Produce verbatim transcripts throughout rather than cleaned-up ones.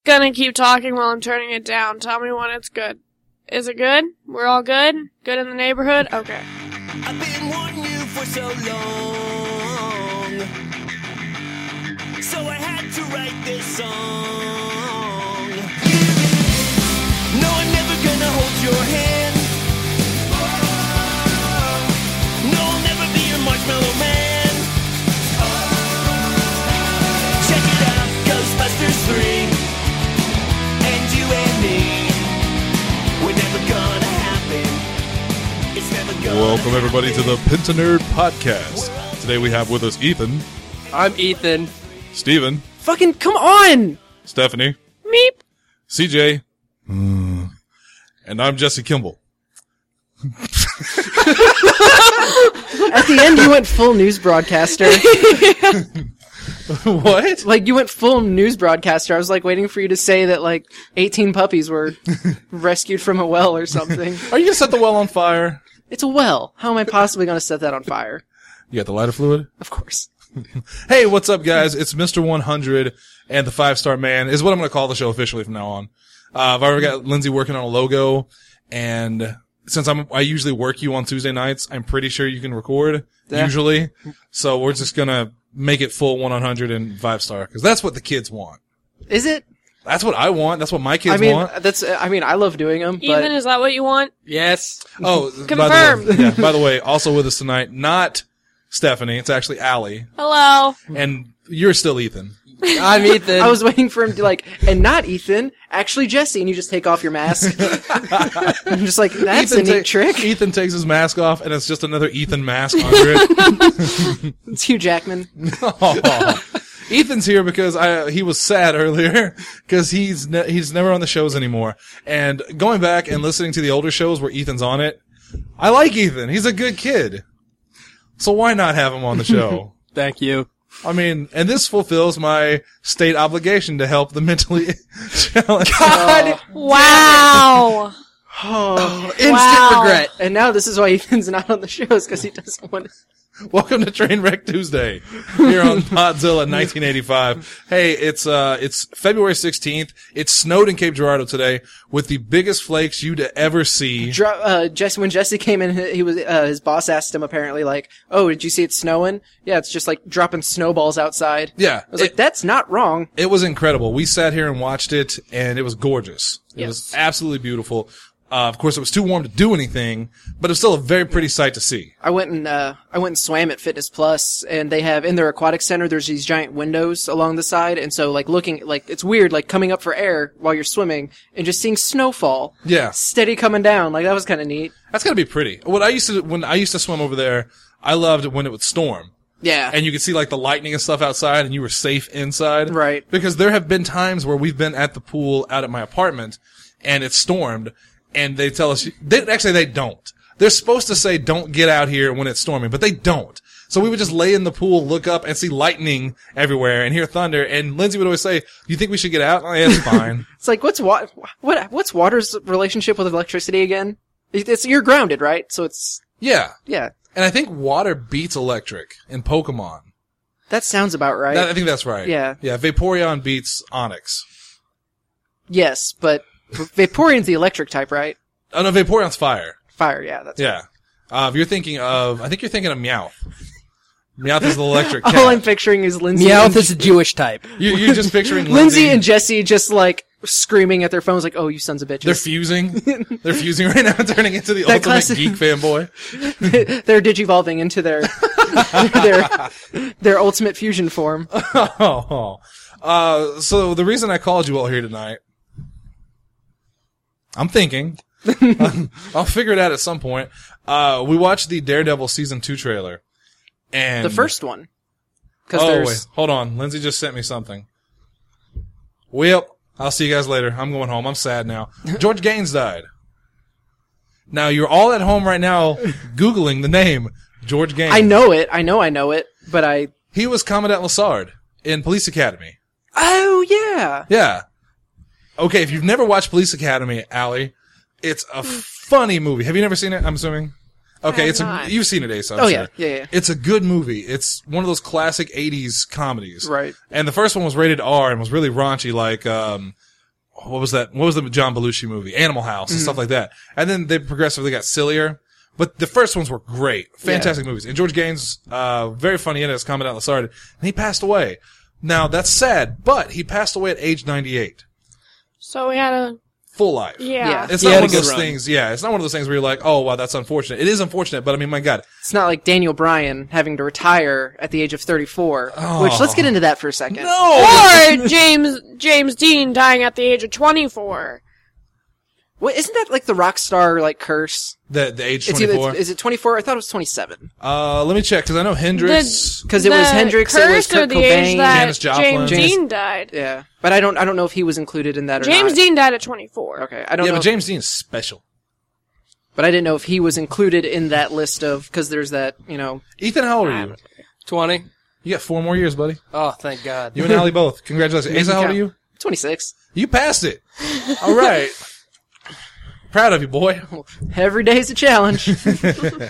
gonna keep talking while I'm turning it down. Tell me when it's good. Is it good? We're all good? Good in the neighborhood? Okay. I've been wanting you for so long, so I had to write this song. No, I'm never gonna hold your hand. No, I'll never be your marshmallow man. Check it out, Ghostbusters three, and you and me, we're never gonna happen. It's never gonna Welcome, everybody, to the Pinta Nerd Podcast. Today we have with us Ethan, I'm Ethan. Steven, Fucking come on! Stephanie, Meep. C J, mm, and I'm Jesse Kimball. At the end, you went full news broadcaster. What? Like, you went full news broadcaster. I was, like, waiting for you to say that, like, eighteen puppies were rescued from a well or something. Are you going to set the well on fire? It's a well. How am I possibly going to set that on fire? You got the lighter fluid? Of course. Hey, what's up, guys? It's Mister one hundred and the Five Star Man is what I'm going to call the show officially from now on. Uh, I've already got Lindsay working on a logo, and since I'm, I usually work you on Tuesday nights, I'm pretty sure you can record, Yeah. usually. So we're just going to make it full one hundred and five star, because that's what the kids want. Is it? That's what I want. That's what my kids I mean, want. that's. I mean, I love doing them, but Ethan, is that what you want? yes. Oh, Confirmed. By the way, yeah, by the way, also with us tonight, not Stephanie. It's actually Allie. Hello. And you're still Ethan. I'm Ethan. I was waiting for him to like, and not Ethan, actually Jesse, and you just take off your mask. I'm just like, that's Ethan a neat ta- trick. Ethan takes his mask off, and it's just another Ethan mask under it. It's Hugh Jackman. Aw. Ethan's here because I, he was sad earlier because he's ne- he's never on the shows anymore. And going back and listening to the older shows where Ethan's on it, I like Ethan. He's a good kid. So why not have him on the show? Thank you. I mean, and this fulfills my state obligation to help the mentally challenged. God. Wow. Oh, instant Wow. regret. And now this is why Ethan's not on the shows, because he doesn't want to. Welcome to Trainwreck Tuesday here on Podzilla nineteen eighty-five. Hey, it's uh, it's February sixteenth. It snowed in Cape Girardeau today with the biggest flakes you'd ever see. Dro- uh, Jesse, when Jesse came in, he was, uh, his boss asked him apparently like, oh, did you see it snowing? Yeah, it's just like dropping snowballs outside. Yeah. I was it, like, that's not wrong. it was incredible. We sat here and watched it, and it was gorgeous. It Yes. was absolutely beautiful. Uh, of course, it was too warm to do anything, but it was still a very pretty sight to see. I went and, uh, I went and swam at Fitness Plus, and they have, in their aquatic center, there's these giant windows along the side, and so like looking, like, it's weird, like coming up for air while you're swimming, and just seeing snowfall. Yeah. Steady coming down, like that was kinda neat. That's gotta be pretty. What I used to, when I used to swim over there, I loved it when it would storm. Yeah. And you could see like the lightning and stuff outside, and you were safe inside. Right. Because there have been times where we've been at the pool out at my apartment, and it stormed, and they tell us, they, actually they don't. They're supposed to say don't get out here when it's storming, but they don't. So we would just lay in the pool, look up, and see lightning everywhere, and hear thunder, and Lindsay would always say, you think we should get out? Oh, yeah, it's fine. It's like, what's wa- what, what's water's relationship with electricity again? It's, you're grounded, right? So it's, Yeah. yeah. And I think water beats electric in Pokemon. That sounds about right. That- I think that's right. Yeah. Yeah, Vaporeon beats Onix. Yes, but Vaporeon's the electric type, right? Oh, no, Vaporeon's fire. Fire, yeah, that's Yeah. Uh, if you're thinking of, I think you're thinking of Meowth. Meowth is the electric cat. All I'm picturing is Lindsay. Meowth and, is a Jewish type. You, you're just picturing Lindsay. Lindsay and Jesse just like screaming at their phones, like, "Oh, you sons of bitches!" They're fusing. They're fusing right now, turning into the That ultimate classic- geek fanboy. They're digivolving into their their their ultimate fusion form. Oh. Uh, so the reason I called you all here tonight, I'm thinking, I'll figure it out at some point. Uh, we watched the Daredevil season two trailer, and The first one, because Oh there's wait, hold on. Lindsay just sent me something. Well, I'll see you guys later. I'm going home. I'm sad now. George Gaines died. Now you're all at home right now Googling the name George Gaines. I know it, I know, I know it, but I He was Commandant Lassard in Police Academy. oh yeah, Yeah. Okay, if you've never watched Police Academy, Allie, it's a funny movie. Have you never seen it? I'm assuming. Okay, I have it's a, not. you've seen it, Asa. I'm oh sure. yeah, yeah, yeah. It's a good movie. It's one of those classic eighties comedies. Right. And the first one was rated R and was really raunchy, like, um, what was that? What was the John Belushi movie? Animal House and Mm-hmm. stuff like that. And then they progressively got sillier. But the first ones were great. Fantastic movies. And George Gaines, uh, very funny in it, as Commandant Lassard. And he passed away. Now, that's sad, but he passed away at age ninety-eight. So we had a Full life. yeah. Yeah. It's He not had one a of good those run. things, yeah, it's not one of those things where you're like, oh, wow, that's unfortunate. It is unfortunate, but I mean, my God. It's not like Daniel Bryan having to retire at the age of thirty-four. Which, let's get into that for a second. No! Or James James Dean dying at the age of twenty-four. What, isn't that like the rock star, like, curse? The, the age It's either, twenty-four. it's, is it twenty-four? I thought it was twenty-seven. Uh, let me check, because I know Hendrix. Because it was The Hendrix, it was curse or Kurt the Cobain. age that Janis Joplin. James Janis- Dean died. Yeah. But I don't, I don't know if he was included in that or James not. Dean died at twenty-four. Okay. I don't Yeah, know. but James Dean's special. But I didn't know if he was included in that list of, because there's that, you know, Ethan, how old are you? twenty. You got four more years, buddy. Oh, thank God. You and Allie both. Congratulations. Asa, how old are you? twenty-six. You passed it. All right. Proud of you, boy. Every day's a challenge. Uh,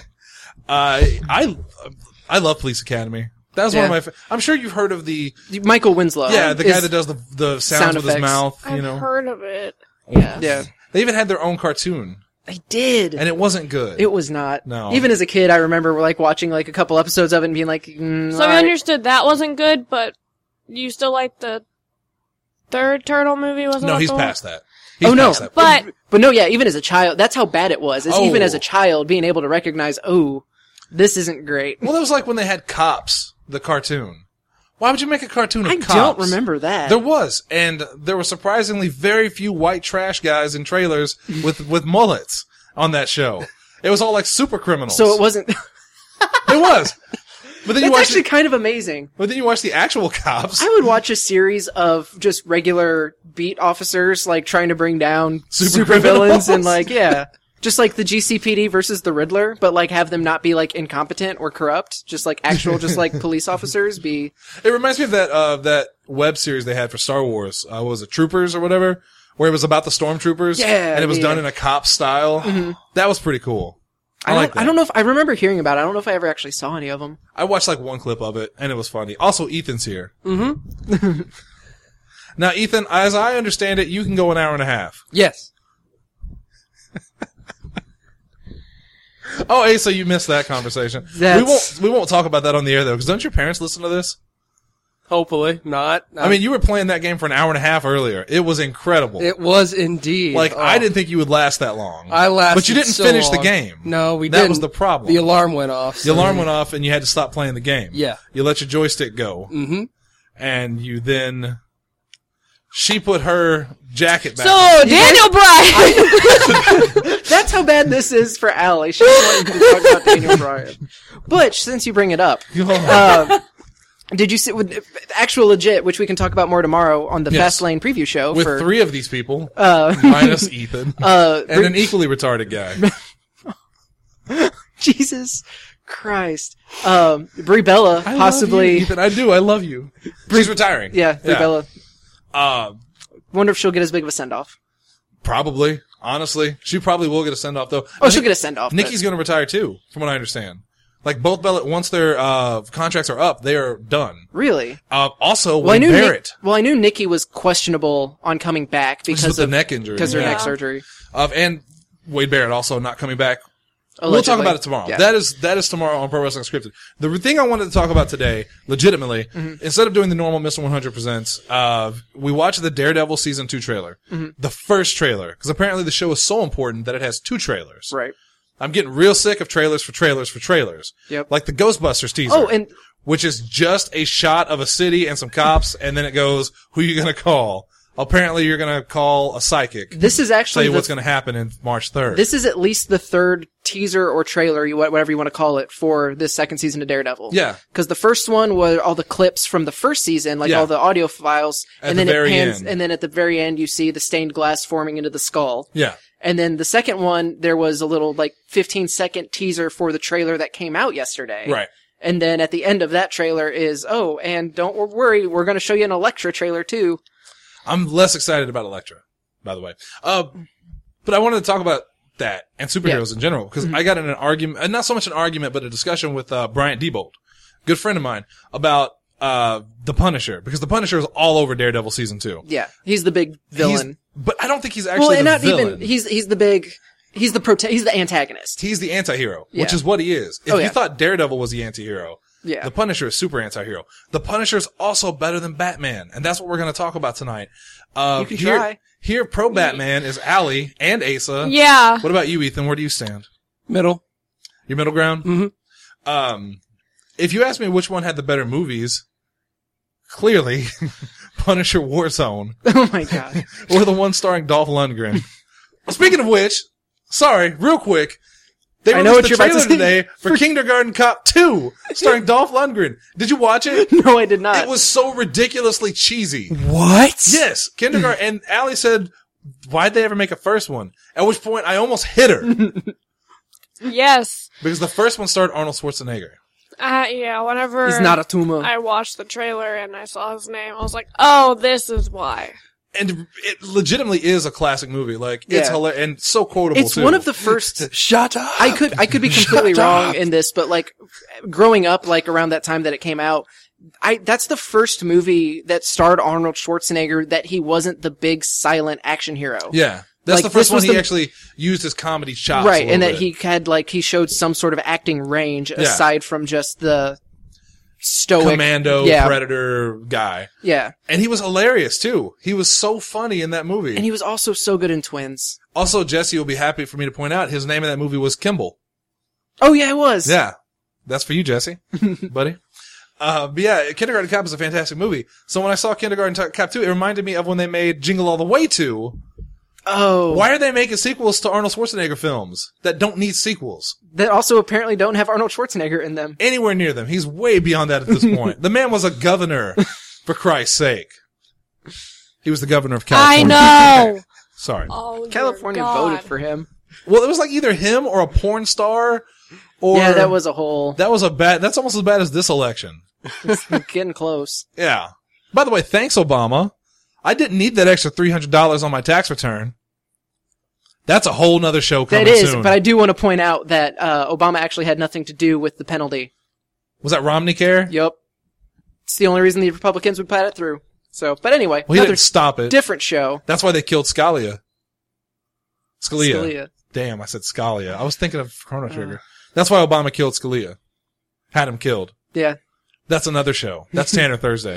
I I love Police Academy. That was one Yeah. of my. Fa- I'm sure you've heard of the Michael Winslow. yeah the guy is- that does the the sounds sound with his effects. mouth. You I've know, heard of it. Yeah. Yeah. they even had their own cartoon, I did. and it wasn't good. It was not. No. Even as a kid, I remember like watching like a couple episodes of it and being like, mm, So we alright. understood that wasn't good, but you still like the third Turtle movie? Wasn't no, that he's the one? past that. He's Oh, no. past that. But But no, yeah, even as a child, that's how bad it was. Is Oh. even as a child being able to recognize, oh, this isn't great. well, that was like when they had Cops, the cartoon. Why would you make a cartoon of I cops? don't remember that. There was, and there were surprisingly very few white trash guys in trailers with with mullets on that show. It was all like super criminals. So it wasn't. It was. But then you That's watch actually the, kind of amazing. but then you watch the actual cops. I would watch a series of just regular beat officers like trying to bring down Super super, villains criminals. and like yeah, just like the G C P D versus the Riddler, but like have them not be like incompetent or corrupt, just like actual just like police officers be. It reminds me of that uh that web series they had for Star Wars. Uh, what was it Troopers or whatever, where it was about the stormtroopers. Yeah, and it was yeah. done in a cop style. That was pretty cool. I, I like don't, that. I don't know if I remember hearing about it. I don't know if I ever actually saw any of them. I watched like one clip of it, and it was funny. Also, Ethan's here. Mm-hmm. Now, Ethan, as I understand it, you can go an hour and a half. Yes. Oh, hey, so you missed that conversation. That's- We won't. We won't talk about that on the air though, because don't your parents listen to this? Hopefully not. I mean, you were playing that game for an hour and a half earlier. It was incredible. it was indeed. like Oh. I didn't think you would last that long. I lasted but you didn't so finish the long. game. No, we That didn't. was the problem. The alarm went off. The so- alarm went off, and you had to stop playing the game. Yeah. You let your joystick go, Mm-hmm. and you then she put her jacket back. So Daniel Bryan. That's how bad this is for Allie. She's wanting to talk about Daniel Bryan. Butch, since you bring it up, uh, did you see with actual legit, which we can talk about more tomorrow on the Yes. Fastlane preview show with for three of these people, uh, minus Ethan, uh, and an equally retarded guy. Jesus Christ, um, Brie Bella I love possibly. you, Ethan. I do. I love you. She's retiring. Yeah, Brie Bella. Uh, Wonder if she'll get as big of a send off. probably. Honestly, she probably will get a send off though. Oh, she'll get a send off. Nikki's going to retire too, from what I understand. Like both Bella, once their uh, contracts are up, they are done. Really? Uh, also, Well, I Wade knew Nick, Barrett well, I knew Nikki was questionable on coming back Just because with the of neck injury, because of her yeah. neck surgery. Uh, and Wade Barrett also not coming back. We'll talk Allegedly. about it tomorrow. Yeah. That is that is tomorrow on Pro Wrestling Scripted. The thing I wanted to talk about today, legitimately, Mm-hmm. instead of doing the normal Mister one hundred Presents, uh, we watched the Daredevil season two trailer, Mm-hmm. the first trailer, because apparently the show is so important that it has two trailers. Right. I'm getting real sick of trailers for trailers for trailers. Yep. Like the Ghostbusters teaser. Oh, and which is just a shot of a city and some cops, and then it goes, "Who you gonna call?" Apparently, you're gonna call a psychic. this is actually Say the what's gonna happen in March third. This is at least the third teaser or trailer, you whatever you want to call it, for this second season of Daredevil. Yeah. Because the first one was all the clips from the first season, like Yeah. all the audio files, At and the then very it pans, end. and then at the very end you see the stained glass forming into the skull. yeah. And then the second one, there was a little like fifteen second teaser for the trailer that came out yesterday. Right. And then at the end of that trailer is, oh, and don't worry, we're going to show you an Elektra trailer too. I'm less excited about Elektra, by the way. Uh, but I wanted to talk about that and superheroes in general, because I got in an argument, uh, not so much an argument, but a discussion with uh, Bryant Diebold, good friend of mine, about uh, the Punisher, because the Punisher is all over Daredevil season two. Yeah, he's the big villain. He's, but I don't think he's actually well, and the not villain. even he's he's the big he's the prota- he's the antagonist. He's the anti-hero, Yeah. which is what he is. If Oh, you yeah. thought Daredevil was the anti-hero, Yeah. the Punisher is super anti-hero. The Punisher is also better than Batman, and that's what we're going to talk about tonight. Uh, You can here, try. Here, pro Batman is Allie and Asa. Yeah. What about you, Ethan? Where do you stand? Middle. Your middle ground? Mm-hmm. Um, if you ask me which one had the better movies, clearly, Punisher Warzone, Oh my god. or the one starring Dolph Lundgren. Speaking of which, sorry, real quick, they I know released what the you're about to trailer say. today for Kindergarten Cop two, starring Dolph Lundgren. Did you watch it? No, I did not. It was so ridiculously cheesy. What? Yes, Kindergarten, and Allie said, why'd they ever make a first one? At which point I almost hit her. Yes. Because the first one starred Arnold Schwarzenegger. Uh, yeah, whenever He's not a tumor. I watched the trailer and I saw his name, I was like, oh, this is why. And it legitimately is a classic movie. Like, it's Yeah. hilarious and so quotable It's too. one of the first. Shut up. I could I could be completely Shut wrong up. in this, but like growing up, like around that time that it came out, I that's the first movie that starred Arnold Schwarzenegger that he wasn't the big silent action hero. Yeah. That's Like, the this first one was he the- actually used his comedy chops. a Right, and little that bit. he had like he showed some sort of acting range aside from just the stoic Commando, yeah, Predator guy. yeah, And he was hilarious too. He was so funny in that movie. and he was also so good in Twins. Also, Jesse will be happy for me to point out, his name in that movie was Kimball. Oh yeah, it was. Yeah. That's for you, Jesse, buddy. Uh, but yeah, Kindergarten Cop is a fantastic movie. So when I saw Kindergarten Cop two, it reminded me of when they made Jingle All the Way two. Oh, Why are they making sequels to Arnold Schwarzenegger films that don't need sequels? that also apparently don't have Arnold Schwarzenegger in them. Anywhere near them. He's way beyond that at this point. The man was a governor, for Christ's sake. He was the governor of I California. know. Sorry. Oh, California dear voted God. for him. Well, it was like either him or a porn star, or Yeah, that was a whole that was a bad. That's almost as bad as this election. getting close. Yeah. By the way, thanks Obama. I didn't need that extra three hundred dollars on my tax return. That's a whole nother show coming That is, soon. but I do want to point out that uh, Obama actually had nothing to do with the penalty. Was that Romney Care? Yup. It's the only reason the Republicans would pat it through. So, but anyway, Well, he another didn't stop it. different show. That's why they killed Scalia. Scalia. Scalia. Damn, I said Scalia. I was thinking of Chrono Trigger. That's why Obama killed Scalia. Had him killed. Yeah. That's another show. That's Tanner Thursday.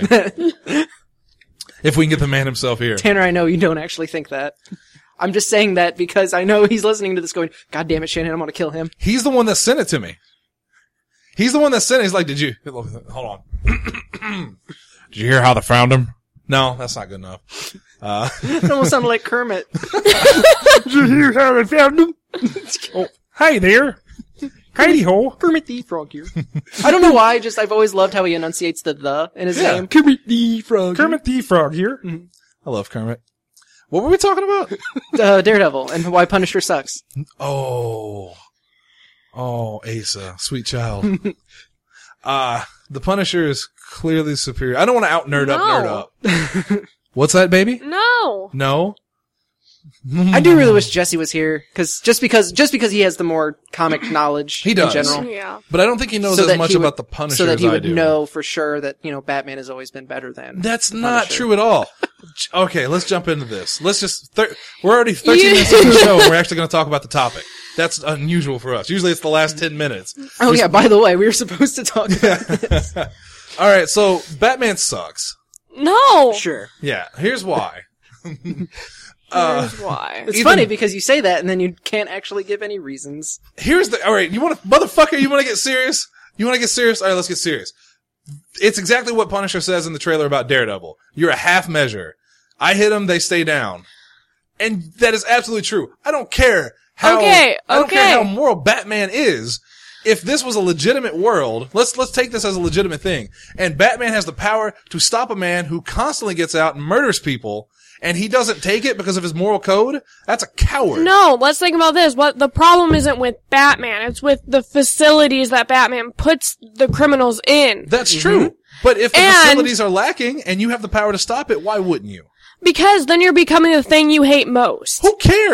If we can get the man himself here. Tanner, I know you don't actually think that. I'm just saying that because I know he's listening to this going, God damn it, Shannon, I'm going to kill him. He's the one that sent it to me. He's the one that sent it. He's like, did you, hold on. Did you hear how they found him? No, that's not good enough. Uh, It almost sounded like Kermit. Did you hear how they found him? oh, hey there. Katie ho. Kermit the Frog here. I don't know why, just I've always loved how he enunciates the the in his Yeah. name. Kermit the Frog. Kermit the Frog here. I love Kermit. What were we talking about? Uh, Daredevil, and why Punisher sucks. Oh. Oh, Asa. Sweet child. uh, the Punisher is clearly superior. I don't want to out nerd up, No. nerd up. What's that, baby? No. No? I do really wish Jesse was here, cause just because just because he has the more comic knowledge He does. in general. Yeah. But I don't think he knows So as that much he would- about the Punisher So that he as I would do. know for sure that, you know, Batman has always been better than. That's not Punisher. true at all. Okay, let's jump into this. Let's just, thir- we're already thirteen You- minutes into the show and we're actually going to talk about the topic. That's unusual for us. Usually it's the last ten minutes. Oh yeah, by the way, we were supposed to talk about this. Alright, so Batman sucks. No. Sure. Yeah, here's why. Here's why. It's Even- funny because you say that and then you can't actually give any reasons. Here's the, alright, you wanna, motherfucker, you wanna get serious? You wanna get serious? Alright, let's get serious. It's exactly what Punisher says in the trailer about Daredevil. You're a half measure. I hit them, they stay down. And that is absolutely true. I don't care how, Okay, I don't care okay. how moral Batman is. If this was a legitimate world, let's, let's take this as a legitimate thing. And Batman has the power to stop a man who constantly gets out and murders people, and he doesn't take it because of his moral code. That's a coward. No, let's think about this. What the problem isn't with Batman, it's with the facilities that Batman puts the criminals in. That's true. But if the And- facilities are lacking and you have the power to stop it, why wouldn't you? Because then you're becoming the thing you hate most. Who cares?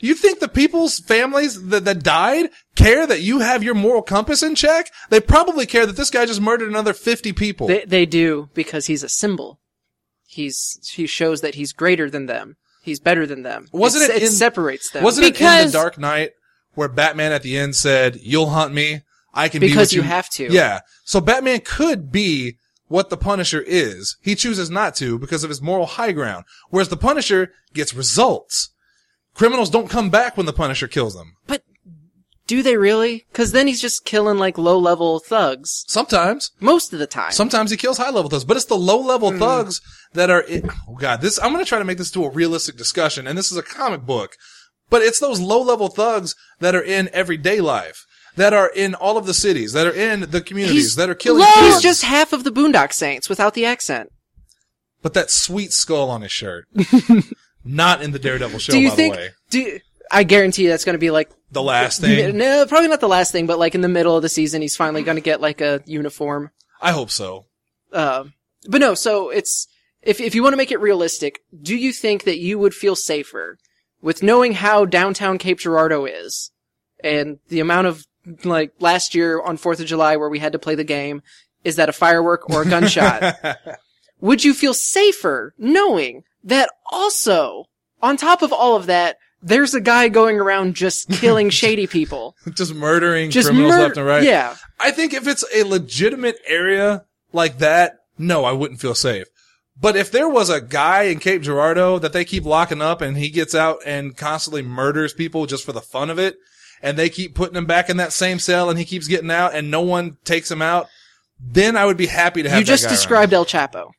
You think the people's families that, that died care that you have your moral compass in check? They probably care that this guy just murdered another fifty people. They, they do, because he's a symbol. He's, he shows that he's greater than them. He's better than them. Wasn't It's- it it in- separates them. Wasn't it in Because- The Dark Knight where Batman at the end said, "You'll hunt me. I can be Because what you have to. Yeah. So Batman could be what the Punisher is. He chooses not to because of his moral high ground. Whereas the Punisher gets results. Criminals don't come back when the Punisher kills them. But do they really? Because then he's just killing like low-level thugs Sometimes. most of the time. Sometimes he kills high level thugs, but it's the low level Hmm. thugs that are, in, oh god, this, I'm gonna try to make this to a realistic discussion, and this is a comic book, but it's those low level thugs that are in everyday life, that are in all of the cities, that are in the communities, He's that are killing low- kids. He's just half of the Boondock Saints without the accent. But that sweet skull on his shirt. Not in the Daredevil show, do you by think? the way. Do I guarantee that's going to be like The last thing. No, probably not the last thing, but like in the middle of the season, he's finally going to get like a uniform. I hope so. Uh, but no, so it's if if you want to make it realistic, do you think that you would feel safer with knowing how downtown Cape Girardeau is and the amount of like last year on fourth of July where we had to play the game, is that a firework or a gunshot? Would you feel safer knowing that also on top of all of that, there's a guy going around just killing shady people, Just murdering just criminals mur- left and right. Yeah. I think if it's a legitimate area like that, no, I wouldn't feel safe. But if there was a guy in Cape Girardeau that they keep locking up and he gets out and constantly murders people just for the fun of it, and they keep putting him back in that same cell and he keeps getting out and no one takes him out, then I would be happy to have You that just guy described El Chapo. around.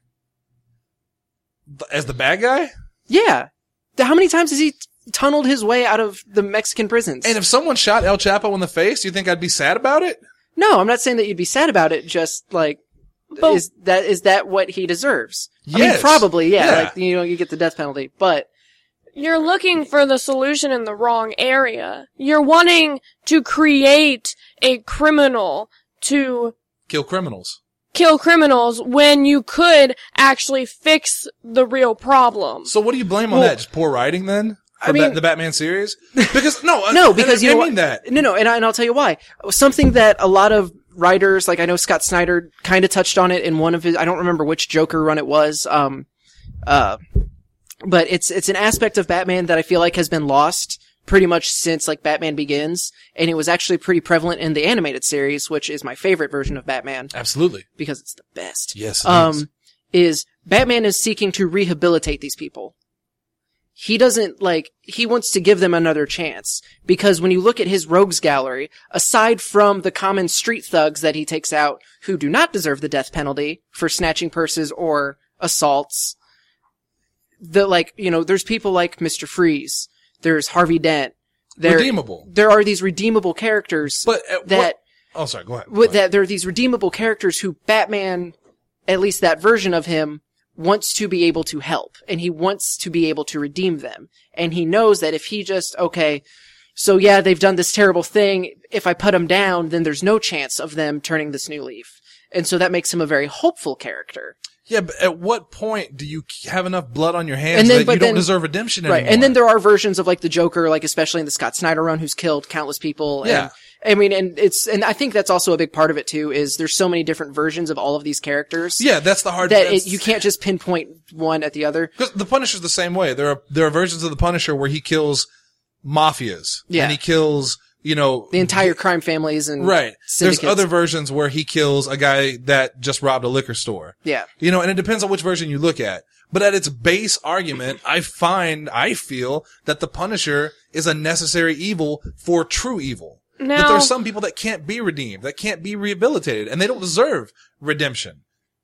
As the bad guy? Yeah. How many times has he t- tunneled his way out of the Mexican prisons? And if someone shot El Chapo in the face, do you think I'd be sad about it? No, I'm not saying that you'd be sad about it. Just like, But- is that is that what he deserves? I mean, Yes. probably, yeah, Yeah. Like you know, you get the death penalty, but You're looking for the solution in the wrong area. You're wanting to create a criminal to Kill criminals. kill criminals when you could actually fix the real problem. So what do you blame on Well, that? Just poor writing then? For I mean- Bat- the Batman series? Because, no. no, I- because I, you I know mean what? that. No, no, and, I, and I'll tell you why. Something that a lot of writers, like I know Scott Snyder, kind of touched on it in one of his. I don't remember which Joker run it was. Um, uh, but it's it's an aspect of Batman that I feel like has been lost pretty much since like Batman Begins, and it was actually pretty prevalent in the animated series, which is my favorite version of Batman Absolutely. because it's the best. Yes, it um, is. is Batman is seeking to rehabilitate these people. He doesn't, like, he wants to give them another chance. Because when you look at his rogues gallery, aside from the common street thugs that he takes out who do not deserve the death penalty for snatching purses or assaults, the, like, you know, there's people like Mister Freeze, there's Harvey Dent, there, Redeemable. there are these redeemable characters But at that, what, oh, sorry, go ahead. Go with ahead. that there are these redeemable characters who Batman, at least that version of him, wants to be able to help, and he wants to be able to redeem them. And he knows that if he just, okay, so yeah, they've done this terrible thing, if I put them down, then there's no chance of them turning this new leaf. And so that makes him a very hopeful character. Yeah, but at what point do you have enough blood on your hands And then- that but you don't then- deserve redemption Right. anymore? And then there are versions of like the Joker, like especially in the Scott Snyder run, who's killed countless people. And, Yeah. I mean, and it's, and I think that's also a big part of it too, is there's so many different versions of all of these characters. Yeah, that's the hard That that's- it, you can't just pinpoint one at the other. Because the Punisher's the same way. There are there are versions of the Punisher where he kills mafias. Yeah. And he kills, you know, The entire crime families and right. syndicates. There's other versions where he kills a guy that just robbed a liquor store. Yeah. You know, and it depends on which version you look at. But at its base argument, I find, I feel that the Punisher is a necessary evil for true evil. That there Now, are some people that can't be redeemed, that can't be rehabilitated, and they don't deserve redemption.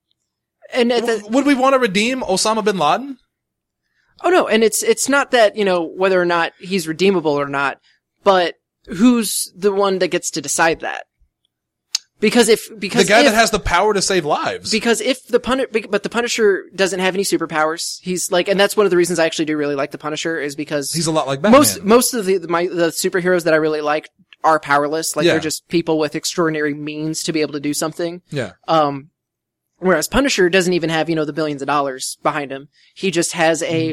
And at the, W- Would we want to redeem Osama bin Laden? oh no, and it's, it's not that, you know, whether or not he's redeemable or not, but who's the one that gets to decide that? Because if, because The guy if, that has the power to save lives. because if the Pun, but the Punisher doesn't have any superpowers. He's like, and that's one of the reasons I actually do really like the Punisher is because He's a lot like Batman. most, most of the, my, the superheroes that I really like are powerless. Like Yeah. they're just people with extraordinary means to be able to do something. yeah. Um, whereas Punisher doesn't even have, you know, the billions of dollars behind him. He just has a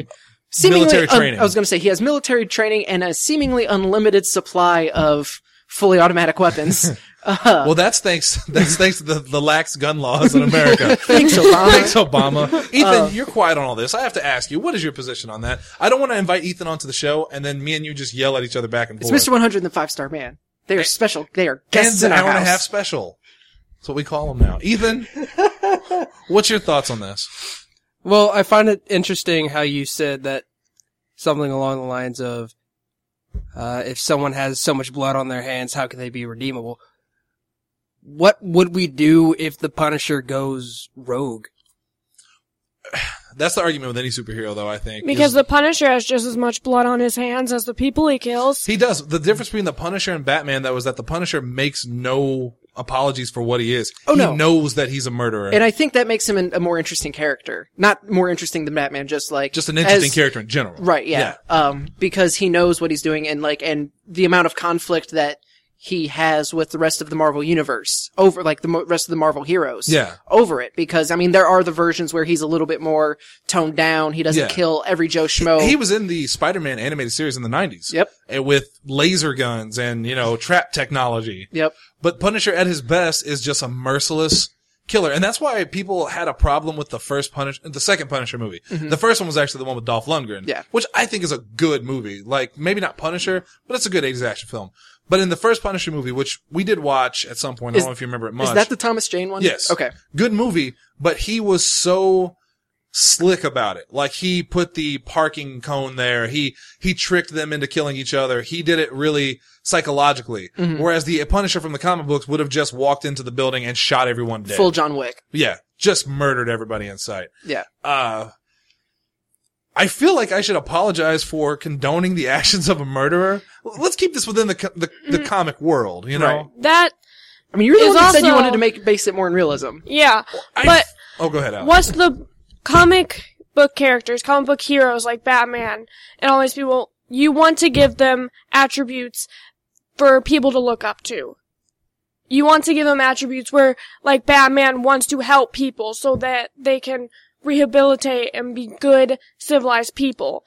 seemingly military un- training. I was going to say he has military training and a seemingly unlimited supply of fully automatic weapons. Uh, well, that's thanks that's thanks to the, the lax gun laws in America. Thanks, Obama. Thanks, Obama. Ethan, Uh, you're quiet on all this. I have to ask you, what is your position on that? I don't want to invite Ethan onto the show, and then me and you just yell at each other back and It's forth. Mister one hundred and the Five Star Man. They are special. They are guests and in an our hour and a half house. special. That's what we call them now. Ethan, what's your thoughts on this? Well, I find it interesting how you said that something along the lines of, uh, if someone has so much blood on their hands, how can they be redeemable? What would we do if the Punisher goes rogue? That's the argument with any superhero, though, I think. Because is- the Punisher has just as much blood on his hands as the people he kills. He does. The difference between the Punisher and Batman, though, is that the Punisher makes no apologies for what he is. Oh, he no. knows that he's a murderer. And I think that makes him an, a more interesting character. Not more interesting than Batman, just like Just an interesting as- character in general. Right, yeah. Um, because he knows what he's doing and like, and the amount of conflict that he has with the rest of the Marvel universe over, like the mo- rest of the Marvel heroes. Yeah. Over it. Because, I mean, there are the versions where he's a little bit more toned down. He doesn't Yeah. kill every Joe Schmo. He was in the Spider-Man animated series in the nineties. Yep. And with laser guns and, you know, trap technology. Yep. But Punisher at his best is just a merciless killer. And that's why people had a problem with the first Punisher, the second Punisher movie. The first one was actually the one with Dolph Lundgren. Mm-hmm. Yeah. Which I think is a good movie. Like, maybe not Punisher, but it's a good eighties action film. But in the first Punisher movie, which we did watch at some point, I Is- don't know if you remember it much. Is that the Thomas Jane one? Yes. Okay. Good movie, but he was so slick about it. Like, he put the parking cone there. He, he tricked them into killing each other. He did it really psychologically. Mm-hmm. Whereas the Punisher from the comic books would have just walked into the building and shot everyone dead. Full John Wick. Yeah. Just murdered everybody in sight. Yeah. Uh, I feel like I should apologize for condoning the actions of a murderer. Let's keep this within the, co- the, the comic world, you know? Right. That, I mean, you're the Is one who said you also- wanted to make, base it more in realism. yeah. I- but Oh, go ahead, Alex. what's the comic book characters, comic book heroes like Batman and all these people, you want to give them attributes for people to look up to. You want to give them attributes where, like, Batman wants to help people so that they can rehabilitate and be good, civilized people.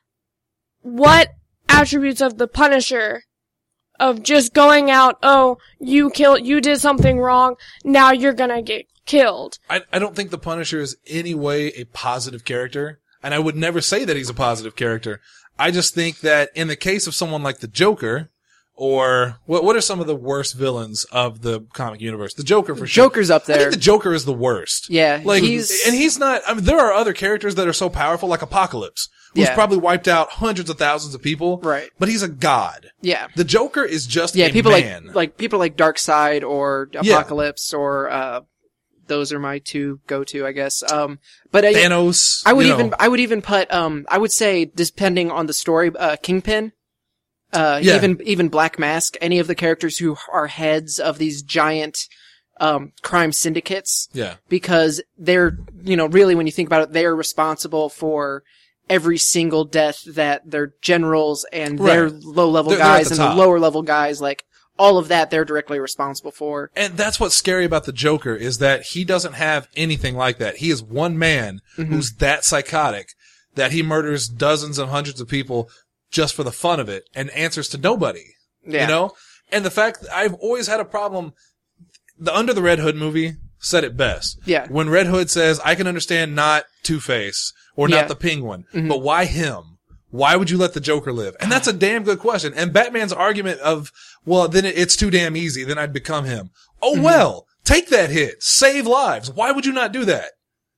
What attributes of the Punisher, of just going out, oh, you killed, you did something wrong, now you're gonna get killed. I, I don't think the Punisher is any way a positive character, and I would never say that he's a positive character. I just think that in the case of someone like the Joker, or what what are some of the worst villains of the comic universe? The Joker for sure. Joker's up I there. think the Joker is the worst. Yeah, Like, he's- and he's not, I mean, there are other characters that are so powerful, like Apocalypse, who's Yeah. probably wiped out hundreds of thousands of people. Right. But he's a god. Yeah. The Joker is just Yeah, a people man. like, like, people like Darkseid or Yeah. Apocalypse or, uh, those are my two go-to, I guess. Um, but I, Thanos. I would you even, know. I would even put, um, I would say, depending on the story, uh, Kingpin, uh, Yeah. even, even Black Mask, any of the characters who are heads of these giant, um, crime syndicates, Yeah. because they're, you know, really when you think about it, they are responsible for every single death that their generals and their Right. low-level They're- they're at guys the and top. the lower-level guys, like, all of that they're directly responsible for. And that's what's scary about the Joker is that he doesn't have anything like that. He is one man Mm-hmm. who's that psychotic that he murders dozens and hundreds of people just for the fun of it and answers to nobody. Yeah. You know? And the fact that I've always had a problem, the Under the Red Hood movie said it best. Yeah. When Red Hood says, I can understand not Two-Face or Yeah. not the Penguin, but why him? Why would you let the Joker live? And that's a damn good question. And Batman's argument of, well, then it- it's too damn easy. Then I'd become him. Oh, well, take that hit. Save lives. Why would you not do that?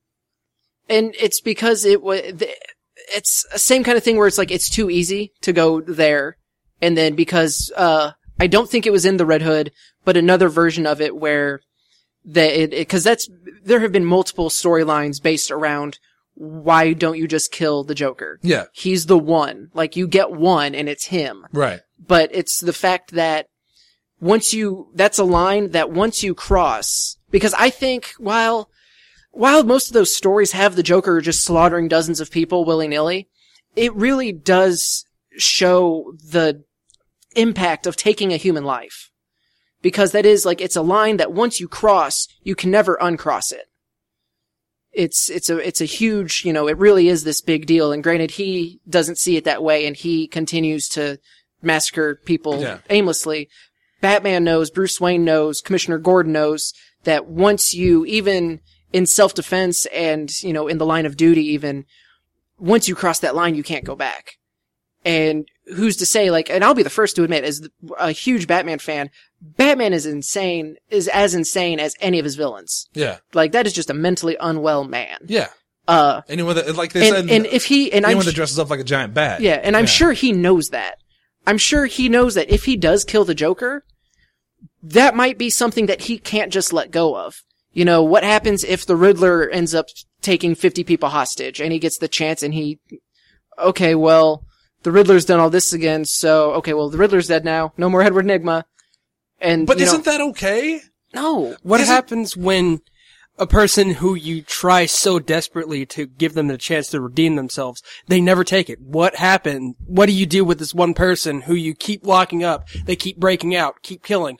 And it's because it was, it's the same kind of thing where it's like, it's too easy to go there. And then because, uh, I don't think it was in the Red Hood, but another version of it where that it, it cause that's, there have been multiple storylines based around why don't you just kill the Joker? Yeah. He's the one. Like you get one and it's him. Right. But it's the fact that once you, that's a line that once you cross, because I think while, while most of those stories have the Joker just slaughtering dozens of people willy-nilly, it really does show the impact of taking a human life. Because that is like, it's a line that once you cross, you can never uncross it. it's, it's a, it's a huge, you know, it really is this big deal. And granted, he doesn't see it that way and he continues to massacre people Yeah. aimlessly. Batman knows, Bruce Wayne knows, Commissioner Gordon knows that once you, even in self-defense and, you know, in the line of duty even, once you cross that line, you can't go back. And who's to say, like, and I'll be the first to admit, as a huge Batman fan, Batman is insane, is as insane as any of his villains. Yeah. Like, that is just a mentally unwell man. Yeah. Uh, Anyone that, like they and, said, and if he, and I'm, anyone that sh- dresses up like a giant bat. yeah, and I'm sure he knows that. I'm sure he knows that if he does kill the Joker, that might be something that he can't just let go of. You know, what happens if the Riddler ends up taking fifty people hostage and he gets the chance and he, okay, well, the Riddler's done all this again, so, okay, well, the Riddler's dead now. No more Edward Nygma. And, But you isn't know, that okay? no. What Is it- happens when a person who you try so desperately to give them the chance to redeem themselves, they never take it? What happened? What do you do with this one person who you keep locking up? They keep breaking out, keep killing.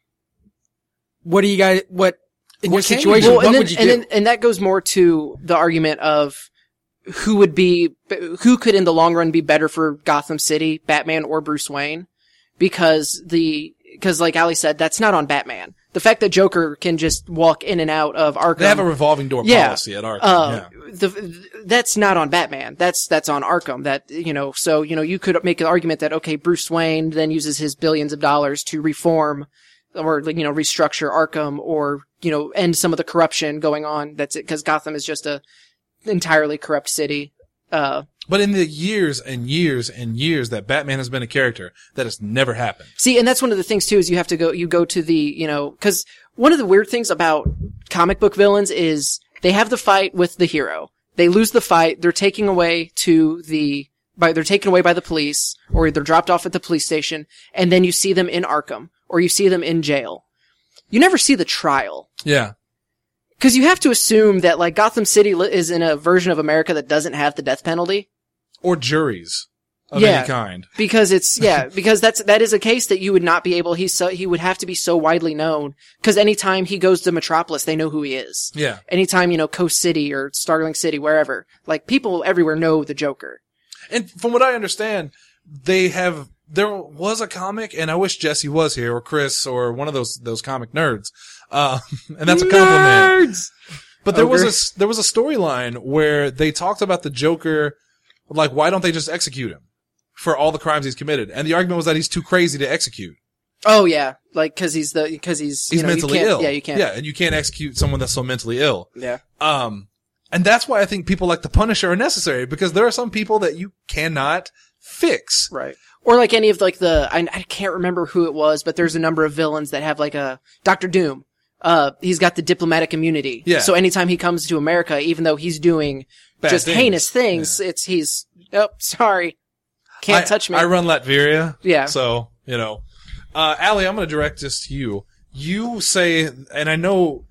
What do you guys, what, in your What can you situation, do? what and then, would you and do? then, and that goes more to the argument of who would be, who could in the long run be better for Gotham City, Batman or Bruce Wayne? Because the, because like Ali said, that's not on Batman. The fact that Joker can just walk in and out of Arkham. They have a revolving door Yeah. policy at Arkham. Uh, yeah. the, that's not on Batman. That's, that's on Arkham. That, you know, so, you know, you could make an argument that, okay, Bruce Wayne then uses his billions of dollars to reform or, you know, restructure Arkham or, you know, end some of the corruption going on. That's it. Cause Gotham is just a entirely corrupt city. Uh, But in the years and years and years that Batman has been a character, that has never happened. See, and that's one of the things too, is you have to go, you go to the, you know, cause one of the weird things about comic book villains is they have the fight with the hero. They lose the fight, they're taken away to the, by, they're taken away by the police, or they're dropped off at the police station, and then you see them in Arkham, or you see them in jail. You never see the trial. Yeah. Cause you have to assume that like Gotham City li- is in a version of America that doesn't have the death penalty. Or juries of Yeah. any kind. Because it's, yeah, because that's, that is a case that you would not be able, he's so, he would have to be so widely known. Cause anytime he goes to Metropolis, they know who he is. Yeah. Anytime, you know, Coast City or Starling City, wherever. Like, people everywhere know the Joker. And from what I understand, they have, there was a comic, and I wish Jesse was here, or Chris, or one of those, those comic nerds. Uh, and that's a compliment. Nerds! But there was Ogre. a, there was a storyline where they talked about the Joker, like, why don't they just execute him for all the crimes he's committed? And the argument was that he's too crazy to execute. Oh, yeah. Like, cause he's the, cause he's, He's you know, you mentally can't- ill. Yeah, you can't. Yeah, and you can't execute someone that's so mentally ill. Yeah. Um, and that's why I think people like the Punisher are necessary, because there are some people that you cannot fix. Right. Or like any of like the, I, I can't remember who it was, but there's a number of villains that have like a, Doctor Doom. Uh, he's got the diplomatic immunity. Yeah. So anytime he comes to America, even though he's doing Bad just things. heinous things, it's, he's, oh, sorry. Can't I, touch me. I run Latveria. Yeah. So, you know. Uh, Allie, I'm going to direct this to you. You say, and I know,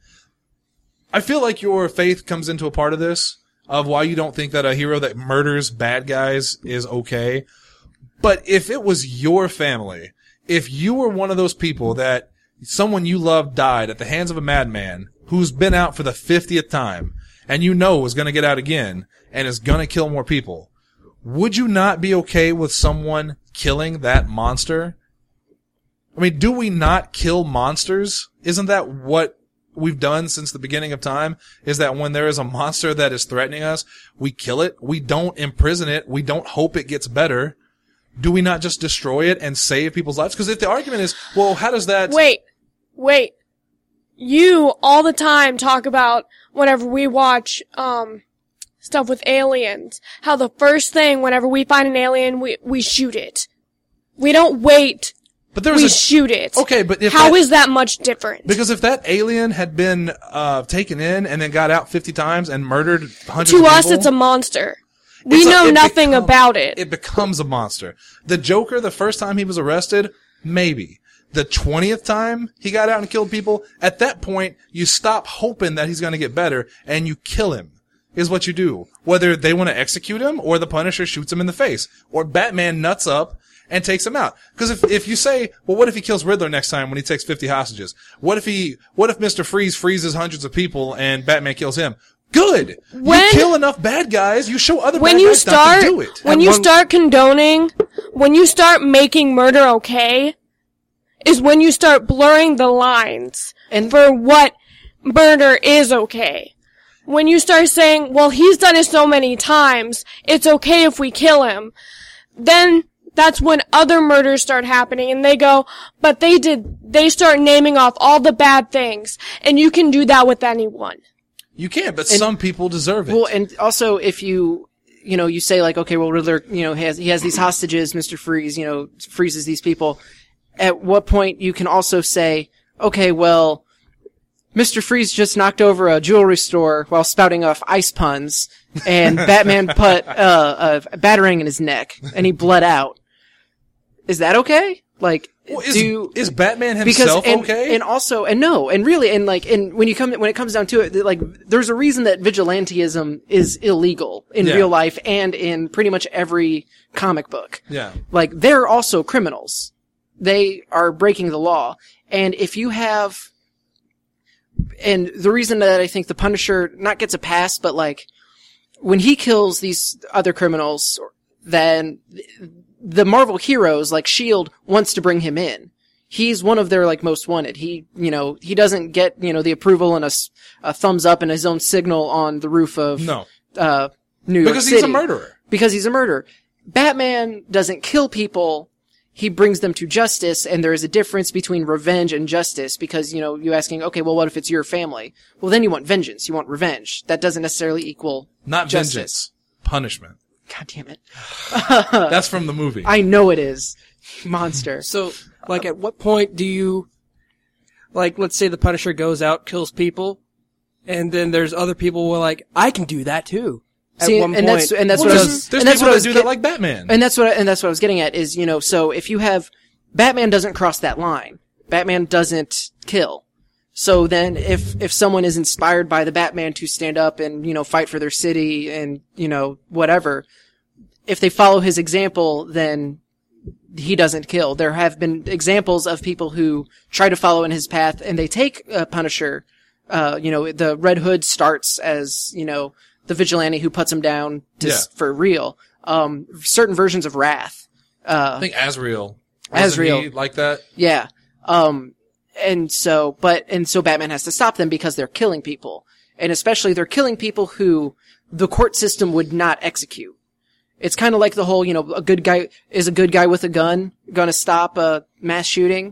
I feel like your faith comes into a part of this, of why you don't think that a hero that murders bad guys is okay. But if it was your family, if you were one of those people that someone you loved died at the hands of a madman who's been out for the fiftieth time, and you know is going to get out again, and is going to kill more people, would you not be okay with someone killing that monster? I mean, do we not kill monsters? Isn't that what we've done since the beginning of time? Is that when there is a monster that is threatening us, we kill it? We don't imprison it. We don't hope it gets better. Do we not just destroy it and save people's lives? Because if the argument is, well, how does that... Wait, wait. You all the time talk about whenever we watch, um, stuff with aliens, how the first thing whenever we find an alien, we, we shoot it. We don't wait. But there was We a... shoot it. Okay, but if How that- is that much different? Because if that alien had been uh taken in and then got out fifty times and murdered hundreds to of us, people... it's a monster. We It's a- know it nothing become- about it. It becomes a monster. The Joker, the first time he was arrested, maybe. The twentieth time he got out and killed people, at that point, you stop hoping that he's going to get better and you kill him, is what you do. Whether they want to execute him or the Punisher shoots him in the face or Batman nuts up and takes him out. Because if, if you say, well, what if he kills Riddler next time when he takes fifty hostages? What if he, what if Mister Freeze freezes hundreds of people and Batman kills him? Good. When- you kill enough bad guys, you show other when bad you guys start not to do it. when At you one- start condoning, when you start making murder okay, is when you start blurring the lines And- for what murder is okay. When you start saying, well, he's done it so many times, it's okay if we kill him, then that's when other murders start happening and they go, but they did, they start naming off all the bad things, and you can do that with anyone. You can't, but some people deserve it. Well, and also if you, you know, you say like, okay, well, Riddler, you know, he has, he has these hostages, Mister Freeze, you know, freezes these people. At what point you can also say, okay, well, Mister Freeze just knocked over a jewelry store while spouting off ice puns, and Batman put uh, a batarang in his neck, and he bled out. Is that okay? Like, Well, is, do you, is Batman because himself and, okay? and also and no and really and like and when you come when it comes down to it, like there's a reason that vigilantism is illegal in Yeah. real life and in pretty much every comic book. yeah. Like they're also criminals. They are breaking the law. And if you have, and the reason that I think the Punisher not gets a pass, but like when he kills these other criminals, then the Marvel heroes like S H I E L D wants to bring him in. He's one of their like most wanted. He, you know, he doesn't get, you know, the approval and a, s- a thumbs up and his own signal on the roof of, No. uh, New York Because City. he's a murderer. Because he's a murderer. Batman doesn't kill people. He brings them to justice, and there is a difference between revenge and justice because, you know, you're asking, okay, well, what if it's your family? Well, then you want vengeance. You want revenge. That doesn't necessarily equal Not justice. vengeance. Punishment. God damn it. That's from the movie. I know it is. Monster. So, like, at what point do you, like, let's say the Punisher goes out, kills people, and then there's other people who are like, I can do that too. At See, one and point. that's, and that's Well, what I there's was, there's and that's people what I that was do get- that like Batman. And that's what I, and that's what I was getting at is, you know, so if you have, Batman doesn't cross that line. Batman doesn't kill. So then if, if someone is inspired by the Batman to stand up and, you know, fight for their city and, you know, whatever, if they follow his example, then he doesn't kill. There have been examples of people who try to follow in his path and they take uh, Punisher. Uh, you know, the Red Hood starts as, you know, the vigilante who puts him down to, Yeah. for real. Um, certain versions of Wrath. Uh, I think Azrael. Wasn't Azrael. he like that? yeah. Um, and so, but, and so Batman has to stop them because they're killing people. And especially they're killing people who the court system would not execute. It's kind of like the whole, you know, a good guy, is a good guy with a gun gonna stop a mass shooting?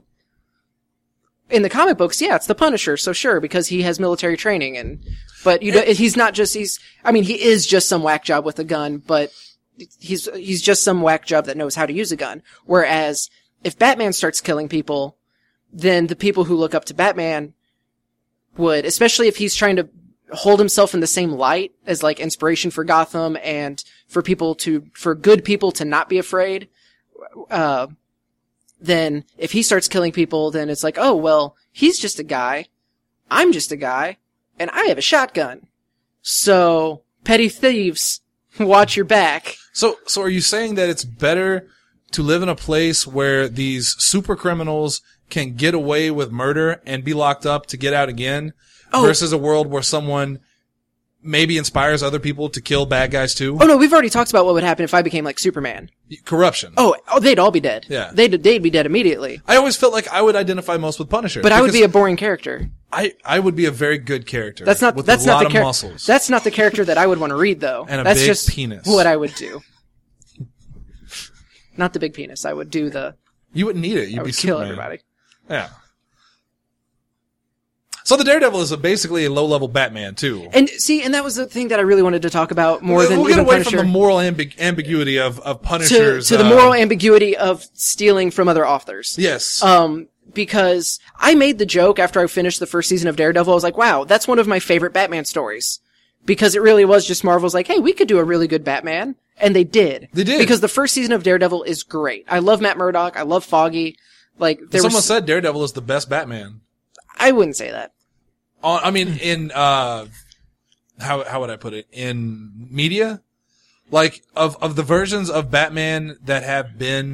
In the comic books, yeah, it's the Punisher, so sure, because he has military training and, but you know, he's not just, he's, I mean, he is just some whack job with a gun, but he's, he's just some whack job that knows how to use a gun. Whereas, if Batman starts killing people, then the people who look up to Batman would, especially if he's trying to hold himself in the same light as like inspiration for Gotham and for people to, for good people to not be afraid, uh, then if he starts killing people, then it's like, oh, well, he's just a guy. I'm just a guy. And I have a shotgun. So, petty thieves, watch your back. So, so are you saying that it's better to live in a place where these super criminals can get away with murder and be locked up to get out again Oh. versus a world where someone maybe inspires other people to kill bad guys too? Oh no, we've already talked about what would happen if I became like Superman. Corruption. Oh, oh, they'd all be dead. Yeah. They'd, they'd be dead immediately. I always felt like I would identify most with Punisher. But I would because be a boring character. I, I would be a very good character. That's not, with that's a not lot the of character. muscles. That's not the character that I would want to read though. And a that's big just penis. what I would do. Not the big penis. I would do the, You wouldn't need it. You'd I be would kill Superman. everybody. Yeah. So the Daredevil is a basically a low-level Batman too. And see, and that was the thing that I really wanted to talk about more we'll than we'll get even away Punisher. from the moral ambi- ambiguity of, of to, Punisher's. to the uh, moral ambiguity of stealing from other authors. Yes. Um, because I made the joke after I finished the first season of Daredevil. I was like, wow, that's one of my favorite Batman stories. Because it really was just Marvel's like, hey, we could do a really good Batman. And they did. They did. Because the first season of Daredevil is great. I love Matt Murdock. I love Foggy. Like, there Someone was, said Daredevil is the best Batman. I wouldn't say that. Uh, I mean, in uh, how how would I put it? In media, like of of the versions of Batman that have been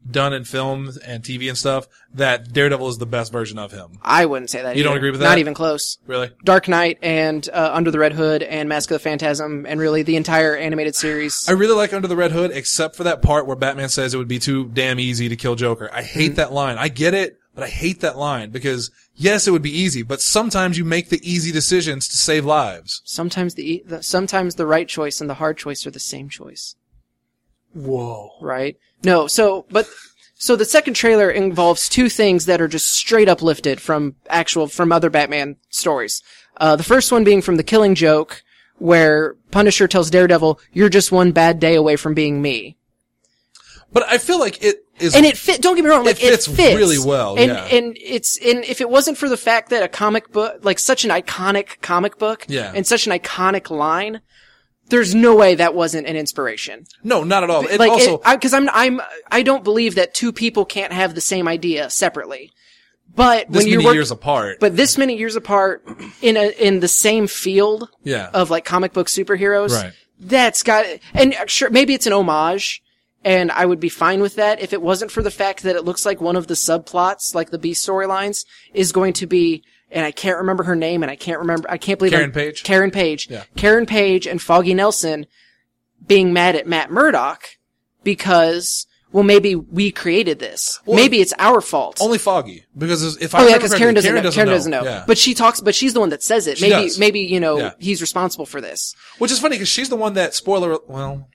done in film and T V and stuff, that Daredevil is the best version of him. I wouldn't say that. You don't either. agree with Not that? even close. Really? Dark Knight and uh, Under the Red Hood and Mask of the Phantasm and really the entire animated series. I really like Under the Red Hood, except for that part where Batman says it would be too damn easy to kill Joker. I hate Mm. that line. I get it, but I hate that line because, yes, it would be easy, but sometimes you make the easy decisions to save lives. Sometimes the, the sometimes the right choice and the hard choice are the same choice. Whoa. Right? No, so, but, so the second trailer involves two things that are just straight up lifted from actual, from other Batman stories. Uh, the first one being from The Killing Joke, where Punisher tells Daredevil, "You're just one bad day away from being me." But I feel like it is... And it fit, don't get me wrong, like, It fits it fits really well, and, yeah. And it's, and if it wasn't for the fact that a comic book, like such an iconic comic book, Yeah. and such an iconic line, there's no way that wasn't an inspiration. No, not at all. It like, also... it, I, cause I'm, I'm, I don't believe that two people can't have the same idea separately. But this when you many work, years apart. but this many years apart in a, in the same field Yeah. of like comic book superheroes, Right. that's got, and sure, maybe it's an homage, and I would be fine with that if it wasn't for the fact that it looks like one of the subplots, like the Beast storylines, is going to be, and I can't remember her name, and I can't remember, I can't believe Karen I'm- Page? Karen Page. Yeah. Karen Page and Foggy Nelson being mad at Matt Murdock because, well, maybe we created this. Well, maybe it's our fault. Only Foggy. Because if I Oh yeah, remember because correctly, Karen doesn't Karen know. doesn't Karen know. doesn't know. Yeah. But she talks. But she's the one that says it. She maybe, does. maybe you know Yeah. he's responsible for this. Which is funny because she's the one that, spoiler, well...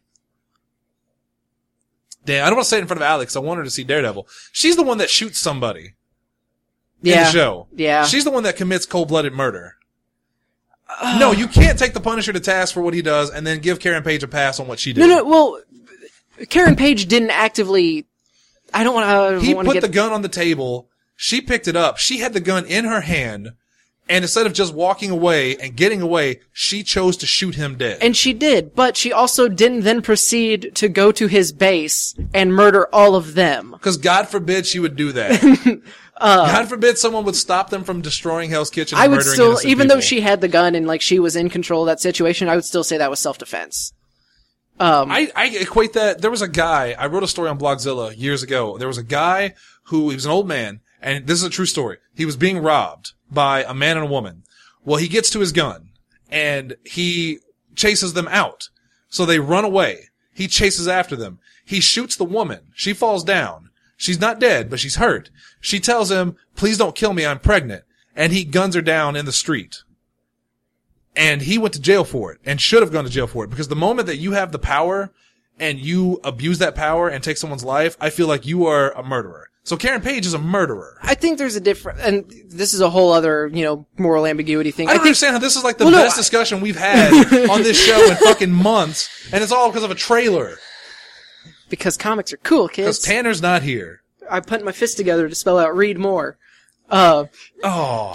Damn, I don't want to say it in front of Alex. I want her to see Daredevil. She's the one that shoots somebody in Yeah. the show. Yeah. She's the one that commits cold-blooded murder. No, you can't take the Punisher to task for what he does and then give Karen Page a pass on what she did. No, no. Well, Karen Page didn't actively. I don't want to. He want put to get the gun on the table. She picked it up. She had the gun in her hand. And instead of just walking away and getting away, she chose to shoot him dead. And she did, but she also didn't then proceed to go to his base and murder all of them. Because God forbid she would do that. God forbid someone would stop them from destroying Hell's Kitchen and I would murdering still, innocent even though people. she had the gun and like she was in control of that situation, I would still say that was self-defense. Um, I, I equate that. There was a guy, I wrote a story on Blogzilla years ago. There was a guy who, he was an old man, and this is a true story. He was being robbed by a man and a woman. Well, he gets to his gun, and he chases them out. So they run away. He chases after them. He shoots the woman. She falls down. She's not dead, but she's hurt. She tells him, "Please don't kill me, I'm pregnant." And he guns her down in the street. And he went to jail for it, and should have gone to jail for it, because the moment that you have the power, and you abuse that power and take someone's life, I feel like you are a murderer. So Karen Page is a murderer. I think there's a different, and this is a whole other, you know, moral ambiguity thing. I don't think, understand how this is like the Well, no, best I- discussion we've had on this show in fucking months, and it's all because of a trailer. because comics are cool, Because kids. Tanner's not here. I put my fist together to spell out read more. Uh, Oh.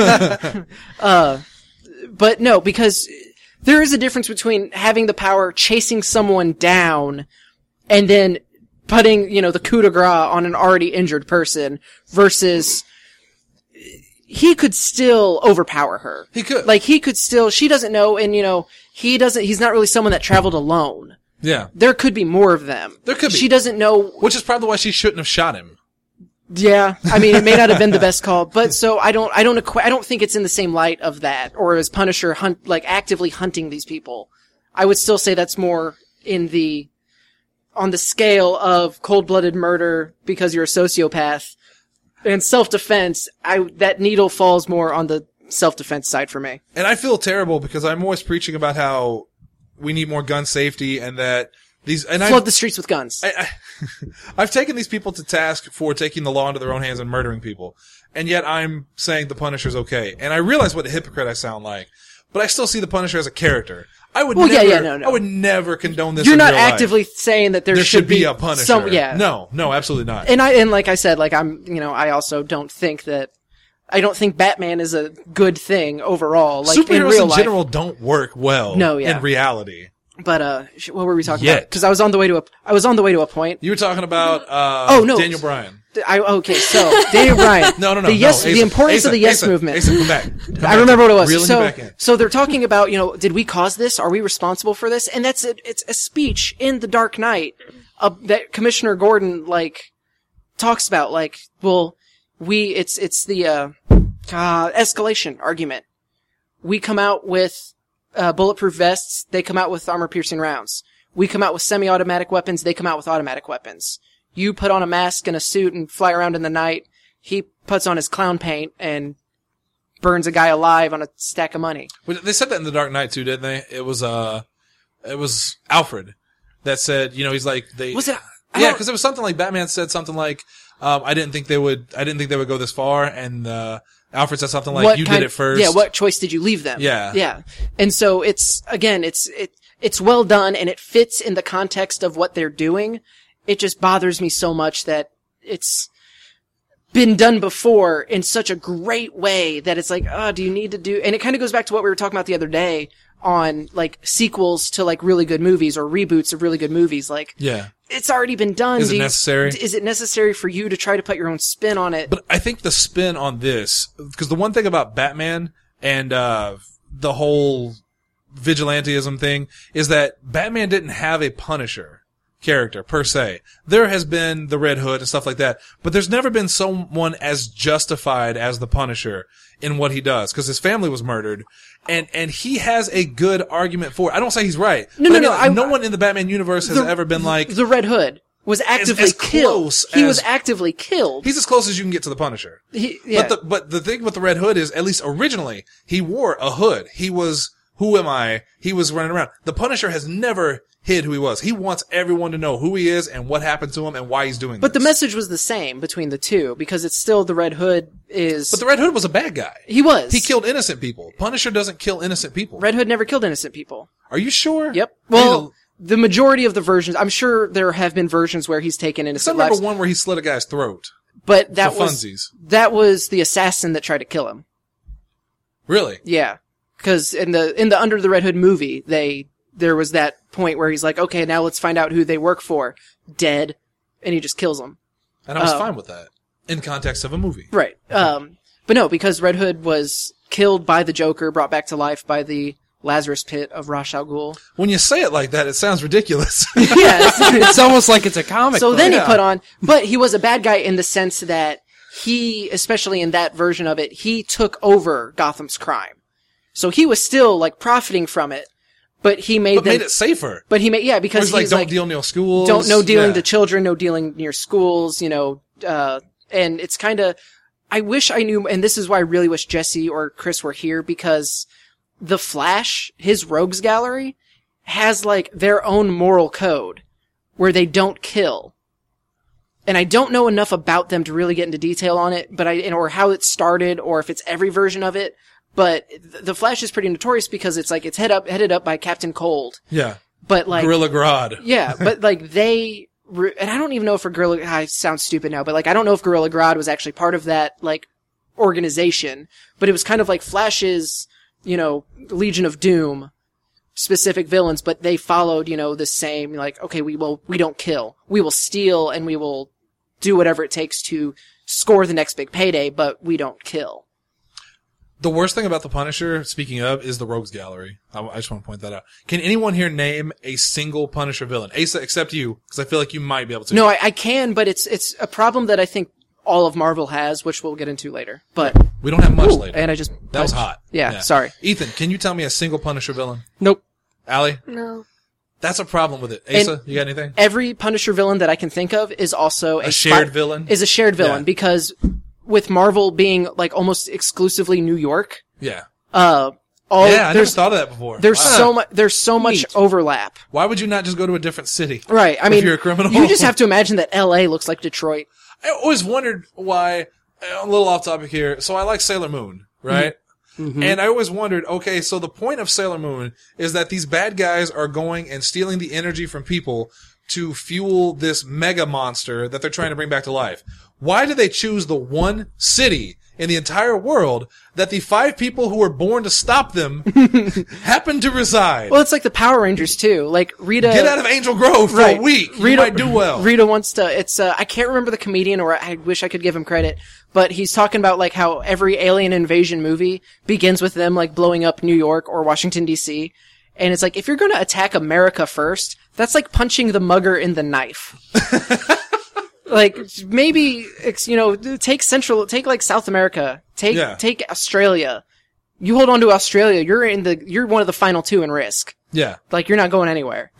but no, because there is a difference between having the power, chasing someone down, and then putting, you know, the coup de grace on an already injured person versus he could still overpower her. He could. Like, he could still, she doesn't know, and, you know, he doesn't, he's not really someone that traveled alone. Yeah. There could be more of them. There could be. She doesn't know. Which is probably why she shouldn't have shot him. Yeah, I mean, it may not have been the best call, but so I don't, I don't, equa- I don't think it's in the same light of that, or as Punisher hunt, like actively hunting these people. I would still say that's more in the, on the scale of cold-blooded murder because you're a sociopath, and self-defense. I that needle falls more on the self-defense side for me. And I feel terrible because I'm always preaching about how we need more gun safety and that these, and Flood I, the streets with guns. I, I, I've taken these people to task for taking the law into their own hands and murdering people. And yet I'm saying the Punisher's okay. And I realize what a hypocrite I sound like. But I still see the Punisher as a character. I would Well, yeah, never, yeah, no, no. I would never condone this You're in not real life. actively saying that there, There should be a Punisher. Some, yeah. No, no, absolutely not. And I, and like I said, like I'm, you know, I also don't think that, I don't think Batman is a good thing overall, like in Superheroes real in life. general don't work well No, yeah. in reality. But, uh, sh- what were we talking Yet. about? Cause I was on the way to a, I was on the way to a point. You were talking about, uh, Oh, no. Daniel Bryan. I, okay, so, Daniel Bryan. No, no, no. The yes, no, the Asa, importance Asa, of the yes Asa, movement. Asa, come back. Come I back. remember what it was. Reeling you So, back in. so they're talking about, you know, did we cause this? Are we responsible for this? And that's a, it's a speech in The Dark Knight, uh, that Commissioner Gordon, like, talks about like, well, we, it's, it's the, uh, uh, escalation argument. We come out with, uh, bulletproof vests. They come out with armor-piercing rounds. We come out with semi-automatic weapons. They come out with automatic weapons. You put on a mask and a suit and fly around in the night. He puts on his clown paint and burns a guy alive on a stack of money. Well, they said that in The Dark Knight too, didn't they? It was, uh, it was Alfred that said, you know, he's like, they, Was it? I yeah, don't- because it was something like Batman said something like, um, I didn't think they would, I didn't think they would go this far, and, uh, Alfred said something like, what you kind- did it first. Yeah, what choice did you leave them? Yeah. Yeah. And so it's, again, it's, it, it's well done and it fits in the context of what they're doing. It just bothers me so much that it's been done before in such a great way that it's like, oh, do you need to do, and it kind of goes back to what we were talking about the other day on like sequels to like really good movies or reboots of really good movies. Like, Yeah. it's already been done. Is it Do you- necessary? Is it necessary for you to try to put your own spin on it? But I think the spin on this, because the one thing about Batman and, uh, the whole vigilantism thing is that Batman didn't have a Punisher character per se. There has been the Red Hood and stuff like that, but there's never been someone as justified as the Punisher in what he does, because his family was murdered, and and he has a good argument for it. I don't say he's right. No, but no, I mean, no, like, I- no one in the Batman universe has The- ever been like, the Red Hood was actively as killed. close He was as- actively killed. he's as close as you can get to the Punisher. He, yeah. But the but the thing with the Red Hood is, at least originally, he wore a hood. He was, who am I? He was running around. The Punisher has never hid who he was. He wants everyone to know who he is and what happened to him and why he's doing But the this. message was the same between the two because it's still the Red Hood is. But the Red Hood was a bad guy. he was. He killed innocent people. Punisher doesn't kill innocent people. Red Hood never killed innocent people. Are you sure? Yep. I need Well, to- the majority of the versions, I'm sure there have been versions where he's taken I innocent remember lives, one where he slit a guy's throat. but that for was funsies. that was the assassin that tried to kill him. Really? Yeah, because in the in the Under the Red Hood movie, they there was that point where he's like, okay, now let's find out who they work for. Dead, and he just kills them. And I was Oh. fine with that in context of a movie. Right. Um, but no, because Red Hood was killed by the Joker, brought back to life by the Lazarus Pit of Ra's al Ghul. When you say it like that, it sounds ridiculous. Yes. It's almost like it's a comic So book. then Yeah. he put on, but he was a bad guy in the sense that he, especially in that version of it, he took over Gotham's crime. So he was still like profiting from it, but he made but them, made it safer. but he made, yeah, Where because he's like, he's don't like, deal near schools. don't, no dealing Yeah. to children, no dealing near schools, you know, uh, and it's kind of, I wish I knew, and this is why I really wish Jesse or Chris were here, because the Flash, his rogues gallery, has like their own moral code where they don't kill. And I don't know enough about them to really get into detail on it, but I, or how it started, or if it's every version of it. But th- the Flash is pretty notorious because it's like, it's head up, headed up by Captain Cold. Yeah. But like, Gorilla Grodd. yeah, but like they, re- and I don't even know if for Gorilla, I sound stupid now, but like I don't know if Gorilla Grodd was actually part of that like organization, but it was kind of like Flash's, you know, Legion of Doom specific villains, but they followed, you know, the same, like, okay, we will, we don't kill. We will steal and we will do whatever it takes to score the next big payday, but we don't kill. The worst thing about the Punisher, speaking of, is the Rogues Gallery. I, I just want to point that out. Can anyone here name a single Punisher villain? Asa, except you, because I feel like you might be able to. No, I, I can, but it's, it's a problem that I think all of Marvel has, which we'll get into later, but. We don't have much later. And I just that was punched. hot. Yeah, sorry. Ethan, can you tell me a single Punisher villain? Nope. Allie? No. That's a problem with it. Asa, And- you got anything? Every Punisher villain that I can think of is also a, A shared spot- villain? Is a shared villain Yeah. because with Marvel being like almost exclusively New York, Yeah. uh, all yeah, I never there's thought of that before. there's Wow. so much there's so much Neat. overlap. Why would you not just go to a different city? Right. I If mean, you're a criminal? you just have to imagine that L A looks like Detroit. I always wondered why, a little off topic here, so I like Sailor Moon, right? Mm-hmm. And I always wondered, okay, so the point of Sailor Moon is that these bad guys are going and stealing the energy from people to fuel this mega monster that they're trying to bring back to life. Why did they choose the one city in the entire world that the five people who were born to stop them happen to reside? Well, it's like the Power Rangers too. Like Rita Get out of Angel Grove for right. a week. You Rita, might do well. Rita wants to, it's, uh, I can't remember the comedian or I wish I could give him credit, but he's talking about like how every alien invasion movie begins with them like blowing up New York or Washington D C. And it's like, if you're gonna attack America first, that's like punching the mugger in the knife. Like, maybe, ex- you know, take Central, take like South America, take, Yeah. take Australia. You hold on to Australia, you're in the, you're one of the final two in Risk. Yeah. Like, you're not going anywhere.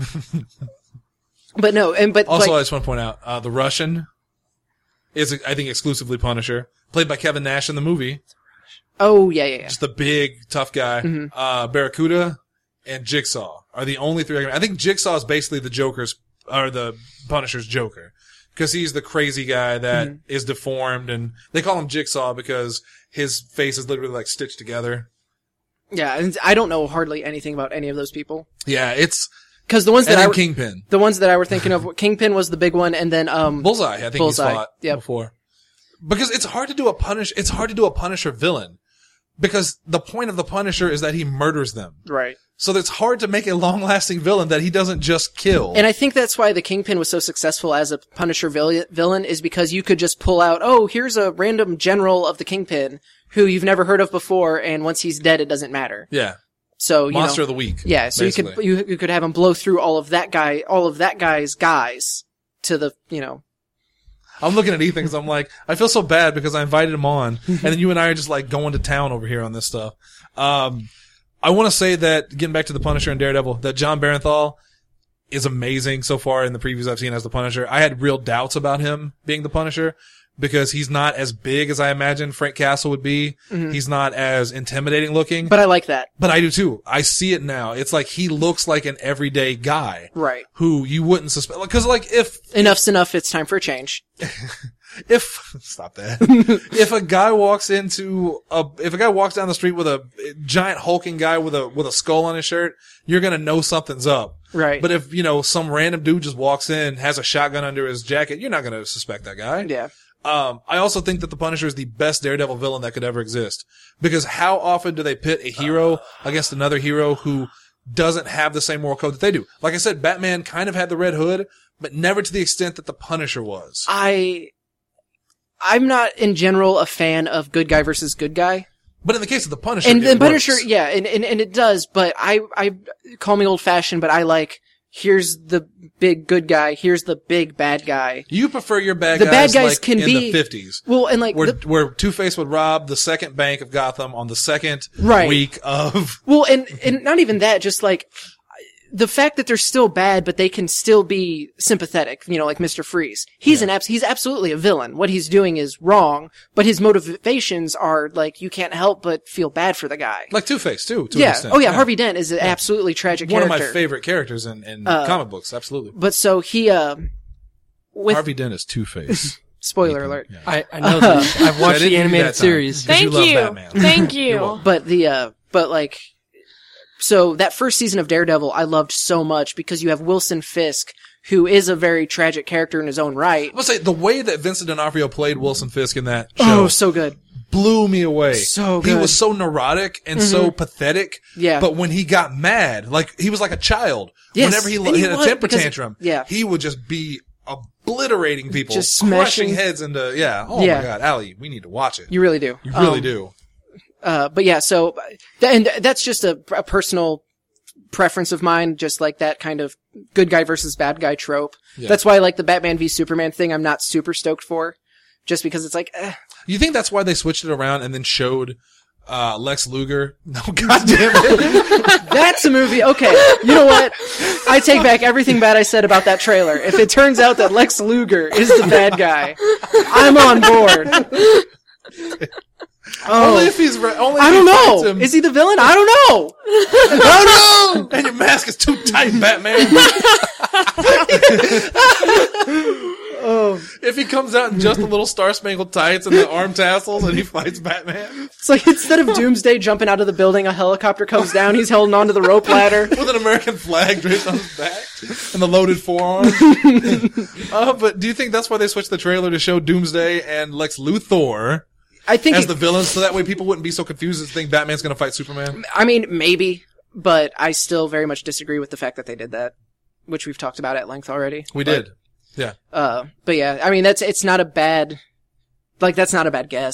But no, and, but Also, I like, just want to point out, uh, the Russian is, I think, exclusively Punisher, played by Kevin Nash in the movie. oh, yeah, yeah, yeah. Just the big, tough guy. Mm-hmm. Uh, Barracuda and Jigsaw are the only three I can, I think Jigsaw is basically the Joker's, or the Punisher's Joker. Because he's the crazy guy that Mm-hmm. is deformed, and they call him Jigsaw because his face is literally like stitched together. Yeah, and I don't know hardly anything about any of those people. Yeah, it's, Cause the ones and that I, then were- Kingpin. the ones that I were thinking of, Kingpin was the big one, and then, um, Bullseye, I think Bullseye, he's fought yep. before. Because it's hard to do a punish, it's hard to do a Punisher villain. Because the point of the Punisher is that he murders them. right. So it's hard to make a long-lasting villain that he doesn't just kill. And I think that's why the Kingpin was so successful as a Punisher vil- villain, is because you could just pull out, oh, here's a random general of the Kingpin who you've never heard of before, and once he's dead, it doesn't matter. yeah. So, you Monster know, of the week. yeah, so you basically. could, you, you could have him blow through all of that guy, all of that guy's guys to the, you know, I'm looking at Ethan because I'm like, I feel so bad because I invited him on, and then you and I are just like going to town over here on this stuff. Um, I want to say that, getting back to the Punisher and Daredevil, that John Barenthal is amazing so far in the previews I've seen as the Punisher. I had real doubts about him being the Punisher because he's not as big as I imagined Frank Castle would be. He's not as intimidating looking, but, but I like that. but I do too. I see it now. It's like he looks like an everyday guy. Right. Who you wouldn't suspect. Because like if Enough's enough, it's time for a change. if stop that if a guy walks into a if a guy walks down the street with a giant hulking guy with a with a skull on his shirt, you're gonna know something's up. Right. But if you know some random dude just walks in, has a shotgun under his jacket, you're not gonna suspect that guy. Yeah. Um, I also think that the Punisher is the best Daredevil villain that could ever exist. Because how often do they pit a hero against another hero who doesn't have the same moral code that they do? Like I said, Batman kind of had the Red Hood, but never to the extent that the Punisher was. I, I'm not in general a fan of good guy versus good guy. But in the case of the Punisher, And it the Punisher, works. yeah, and, and, and it does, but I, I, call me old fashioned, but I like, here's the big good guy, here's the big bad guy. You prefer your bad The guys, bad guys like can in be- the fifties. Well, and like, Where, the, where Two-Face would rob the second bank of Gotham on the second Right. week of... well, and, and not even that, just like, the fact that they're still bad, but they can still be sympathetic, you know, like Mister Freeze. He's an abs- he's absolutely a villain. What he's doing is wrong, but his motivations are like, you can't help but feel bad for the guy. Like Two-Face, too, to an Yeah. extent. Oh yeah, Harvey Dent is an absolutely tragic One character. of my favorite characters in, in Uh, comic books, absolutely. But so he, uh, with, Harvey Dent is Two-Face. spoiler alert. Yeah. I, I know this. I've I watched didn't the do that animated time. series. Because Thank you love you. Batman. Thank You're you. welcome. But the, uh, but like, so that first season of Daredevil I loved so much because you have Wilson Fisk, who is a very tragic character in his own right. I must say, the way that Vincent D'Onofrio played Wilson Fisk in that show Oh, so good. blew me away. So He good. was so neurotic and so pathetic. Yeah. But when he got mad, like, he was like a child. Yes, Whenever he and lo- he hit a was, temper because- tantrum, yeah. he would just be obliterating people. Just crushing smashing- heads into, yeah. Oh Yeah. my God, Allie, we need to watch it. You really do. You really Um, do. Uh, but yeah, so, th- and that's just a, a personal preference of mine, just like that kind of good guy versus bad guy trope. Yeah. That's why I like the Batman v Superman thing. I'm not super stoked for, just because it's like, eh. You think that's why they switched it around and then showed uh, Lex Luger? No, God damn it. That's a movie. Okay, you know what? I take back everything bad I said about that trailer. If it turns out that Lex Luger is the bad guy, I'm on board. Only Oh, if he's re- only if I don't he fights know. him. Is he the villain? I don't know. Oh no! And your mask is too tight, Batman. Oh, If he comes out in just a little Star Spangled Tights and the arm tassels and he fights Batman it's like instead of Doomsday jumping out of the building, a helicopter comes down. He's holding onto the rope ladder. with an American flag draped on his back and the loaded forearm. uh, but do you think that's why they switched the trailer to show Doomsday and Lex Luthor I think. as it- the villains so that way people wouldn't be so confused and think Batman's going to fight Superman? I mean, maybe, but I still very much disagree with the fact that they did that, which we've talked about at length already. We But, did. Yeah. Uh, but yeah, I mean, that's, it's not a bad, like, that's not a bad guess.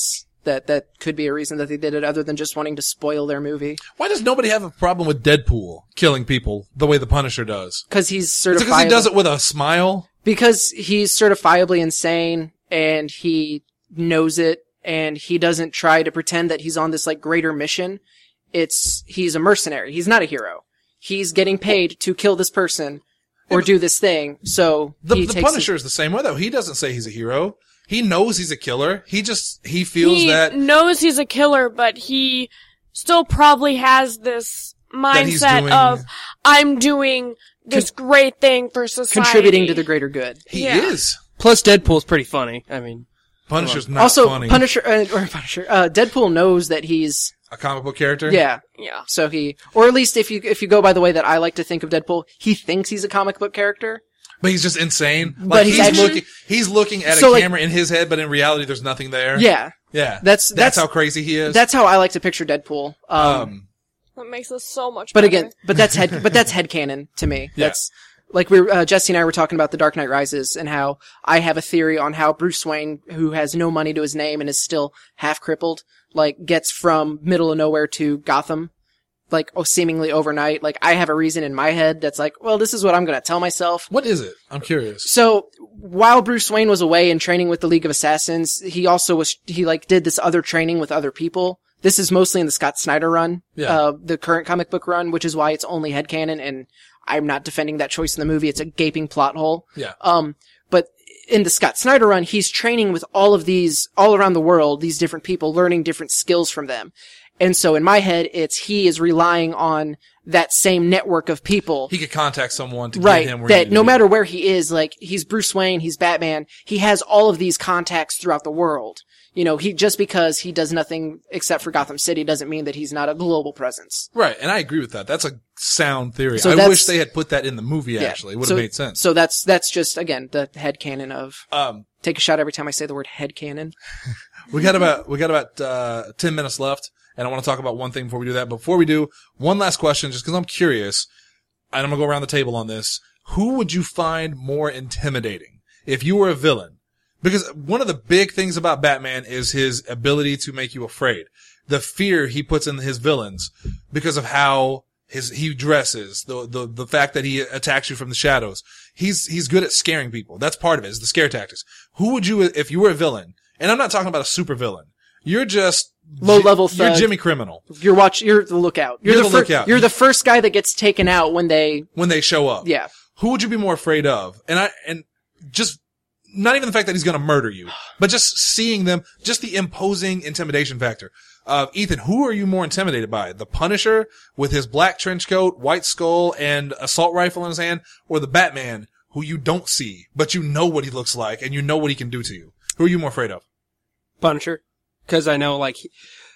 that that could be a reason that they did it, other than just wanting to spoil their movie. Why does nobody have a problem with Deadpool killing people the way the Punisher does? Because he's Is it because he certified. does it with a smile? Because he's certifiably insane, and he knows it, and he doesn't try to pretend that he's on this like greater mission. It's he's a mercenary. He's not a hero. He's getting paid to kill this person or do this thing. So The, he the takes Punisher is the same way though. He doesn't say he's a hero. He knows he's a killer. He just he feels he that knows he's a killer, but he still probably has this he's mindset doing- of, I'm doing this great thing for society. contributing to the greater good. he yeah. is. Plus, Deadpool's pretty funny. I mean, Punisher's not also, funny. Punisher uh, or Punisher, uh, Deadpool knows that he's a comic book character. yeah. Yeah. So he, or at least if you if you go by the way that I like to think of Deadpool, he thinks he's a comic book character. But he's just insane. Like But he's, he's actually- looking he's looking at So, a like- camera in his head, but in reality there's nothing there. Yeah, Yeah. That's- that's that's- how crazy he is. that's how I like to picture Deadpool. Um, um That makes this so much but better. again, but that's head, but that's headcanon to me. Yeah. That's like we were, uh, Jesse and I were talking about The Dark Knight Rises and how I have a theory on how Bruce Wayne, who has no money to his name and is still half crippled, like gets from middle of nowhere to Gotham, like oh, seemingly overnight. Like I have a reason in my head that's like, well, this is what I'm going to tell myself. what is it? I'm curious. So while Bruce Wayne was away and training with the League of Assassins, he also was, he like did this other training with other people. This is mostly in the Scott Snyder run, Yeah. uh, the current comic book run, which is why it's only headcanon, and I'm not defending that choice in the movie. It's a gaping plot hole. Yeah. Um, but in the Scott Snyder run, he's training with all of these, all around the world, these different people, learning different skills from them. And so in my head, it's he is relying on that same network of people. He could contact someone to Right, get him where he that needed no to be. matter where he is, like, he's Bruce Wayne, he's Batman, he has all of these contacts throughout the world. You know, he, just because he does nothing except for Gotham City doesn't mean that he's not a global presence. Right, and I agree with that. That's a sound theory. So I that's- wish they had put that in the movie, actually. It would have so, made sense. So that's, that's just, again, the headcanon of, um, take a shot every time I say the word headcanon. we got about, we got about, uh, ten minutes left, and I want to talk about one thing before we do that. Before we do, one last question, just because I'm curious, and I'm going to go around the table on this. Who would you find more intimidating if you were a villain? Because one of the big things about Batman is his ability to make you afraid. The fear he puts in his villains because of how his, he dresses, the, the, the fact that he attacks you from the shadows. He's, he's good at scaring people. That's part of it, is the scare tactics. Who would you, if you were a villain, and I'm not talking about a super villain, you're just Low-level You're thug. Jimmy Criminal You're watch, you're the lookout. You're, You're the, the fir- lookout. You're the first guy that gets taken out when they, when they show up. yeah. Who would you be more afraid of? And I, and just, not even the fact that he's gonna murder you, but just seeing them, just the imposing intimidation factor. Uh, Ethan, who are you more intimidated by? The Punisher with his black trench coat, white skull, and assault rifle in his hand, or the Batman who you don't see, but you know what he looks like and you know what he can do to you? Who are you more afraid of? Punisher. Cause I know, like, he-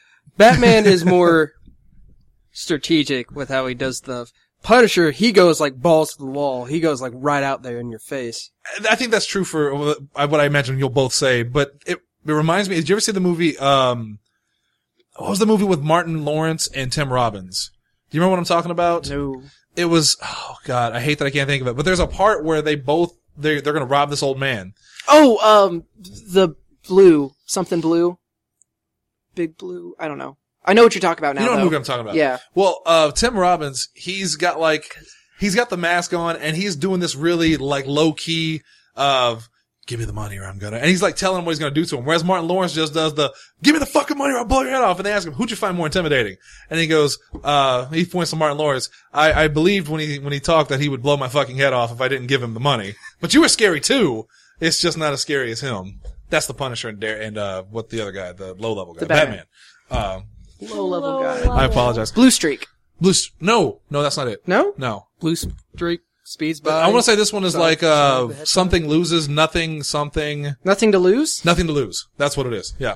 Batman is more strategic with how he does stuff. Punisher, he goes like balls to the wall. He goes like right out there in your face. I think that's true for what I imagine you'll both say, but it, it reminds me, did you ever see the movie, um, what was the movie with Martin Lawrence and Tim Robbins? Do you remember what I'm talking about? No. It was, oh god, I hate that I can't think of it, but there's a part where they both, they're, they're gonna rob this old man. Oh, um, the blue, something blue. Big blue. I don't know. I know what you're talking about now. You know what though. movie I'm talking about? Yeah. Well, uh, Tim Robbins, he's got like, he's got the mask on and he's doing this really like low key of, give me the money or I'm gonna, and he's like telling him what he's gonna do to him. Whereas Martin Lawrence just does the, give me the fucking money or I'll blow your head off. And they ask him, who'd you find more intimidating? And he goes, uh, he points to Martin Lawrence. I, I believed when he, when he talked that he would blow my fucking head off if I didn't give him the money. But you were scary too. It's just not as scary as him. That's the Punisher and Dare, and, uh, what the other guy, the low level guy, The Batman. Batman. Um, Low level Low guy. level. I apologize. Blue streak. Blue, s- no, no, that's not it. No? No. Blue streak speeds by. I want to say this one is Sorry, like, sorry, uh, the headphone. something loses, nothing, something, Nothing to lose? nothing to lose. That's what it is. Yeah.